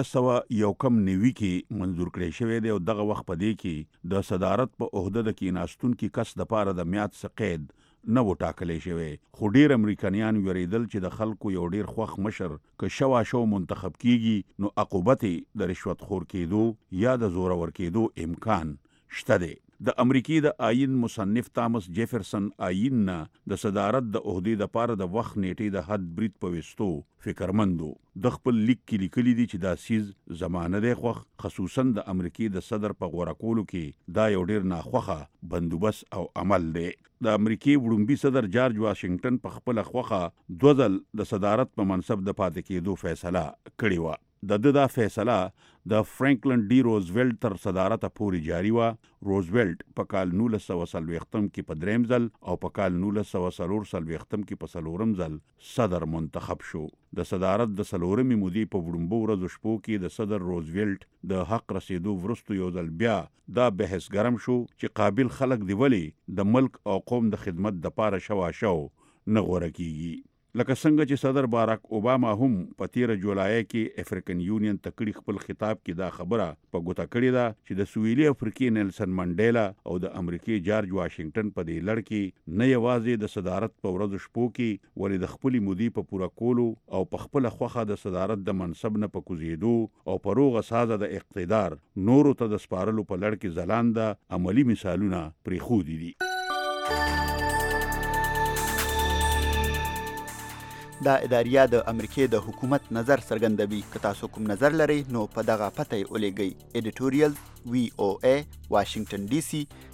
Speaker 20: 1991 کې منظور کړی شوی دی او دغه وخت په دې کې د صدارت په عہده د کېناستونکو کس لپاره د میعاد څخه قید نه و ټاکلی شوی خو ډیر امریکایان ویریدل چې د خلکو یو ډیر خوښ مشر که شو منتخب کیږي نو عقوبت د رشوت خور کېدو یا د زورور کېدو امکان شته دی. د امریکای د آئین مصنف تامس جیفرسن آئین نه د صدارت د عہدې لپاره د وخت نیټې د حد برید په وستو فکرمندو د خپل لیک کې لیکلي دي چې دا سیز زمانه دی خوښ خصوصا د امریکای د صدر په غوړه کولو کې دا یو ډیر ناخوښه بندوبست او عمل دی. د امریکای وړومبي صدر جارج واشنگټن په خپل خوخه 2 ځل د صدارت په منصب د پاتې کېدو فیصله کړې و. دا فیصله د فرانکلن ډي روزویلټ تر صدارت پورې جاری و. روزویلټ په کال 1940 کې په دریم ځل او په کال 1940 کې په څلورم ځل صدر منتخب شو. د صدارت د څلورمې مودې په وړومبو ورځو شپو کې د صدر روزویلټ د حق رسیدو وروسته یو ځل بیا دا بحث ګرم شو چې قابل خلک دی ولی د ملک او قوم د خدمت د پاره شو نه غوړه کیږي. لکه څنګه چې صدر باراک اوباما هم په 13 جولای کې افریقن یونین تکړی خپل خطاب کې دا خبره په ګوته کړې ده چې د سویلي افریقې نیلسن منډیلا او د امریکای جارج واشنگټن په دې لړ کې نه یوازې د صدارت په ورځو شپو کې ولې د خپل مودې په پوره کولو او په خپل خوخه د صدارت د منصب نه په کوزیدو او په روغه سازه د اقتدار نورو ته د سپارلو په لړ کې ځلانده عملی مثالونه پرې خو دي.
Speaker 3: دا اداریه د امریکای د حکومت نظر څرګندوي. که تاسو کوم نظر لرئ نو په دغه پته یې ولیږئ. ایډیټوریال VOA واشنگټن DC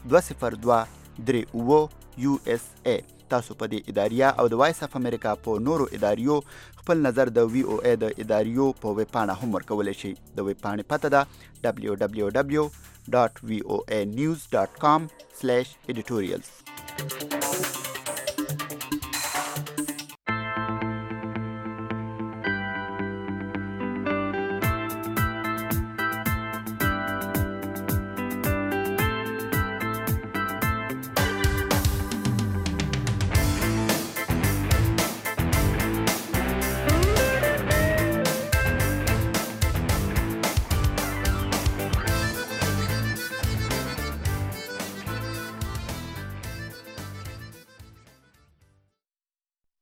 Speaker 3: 20239 USA. تاسو په دې اداریه او د وایس اف امریکا په نورو اداریو خپل نظر د VOA د اداریو په ویب پاڼه هم ورکولی شئ. د ویب پاڼې پته ده www.voanews.com/editorials.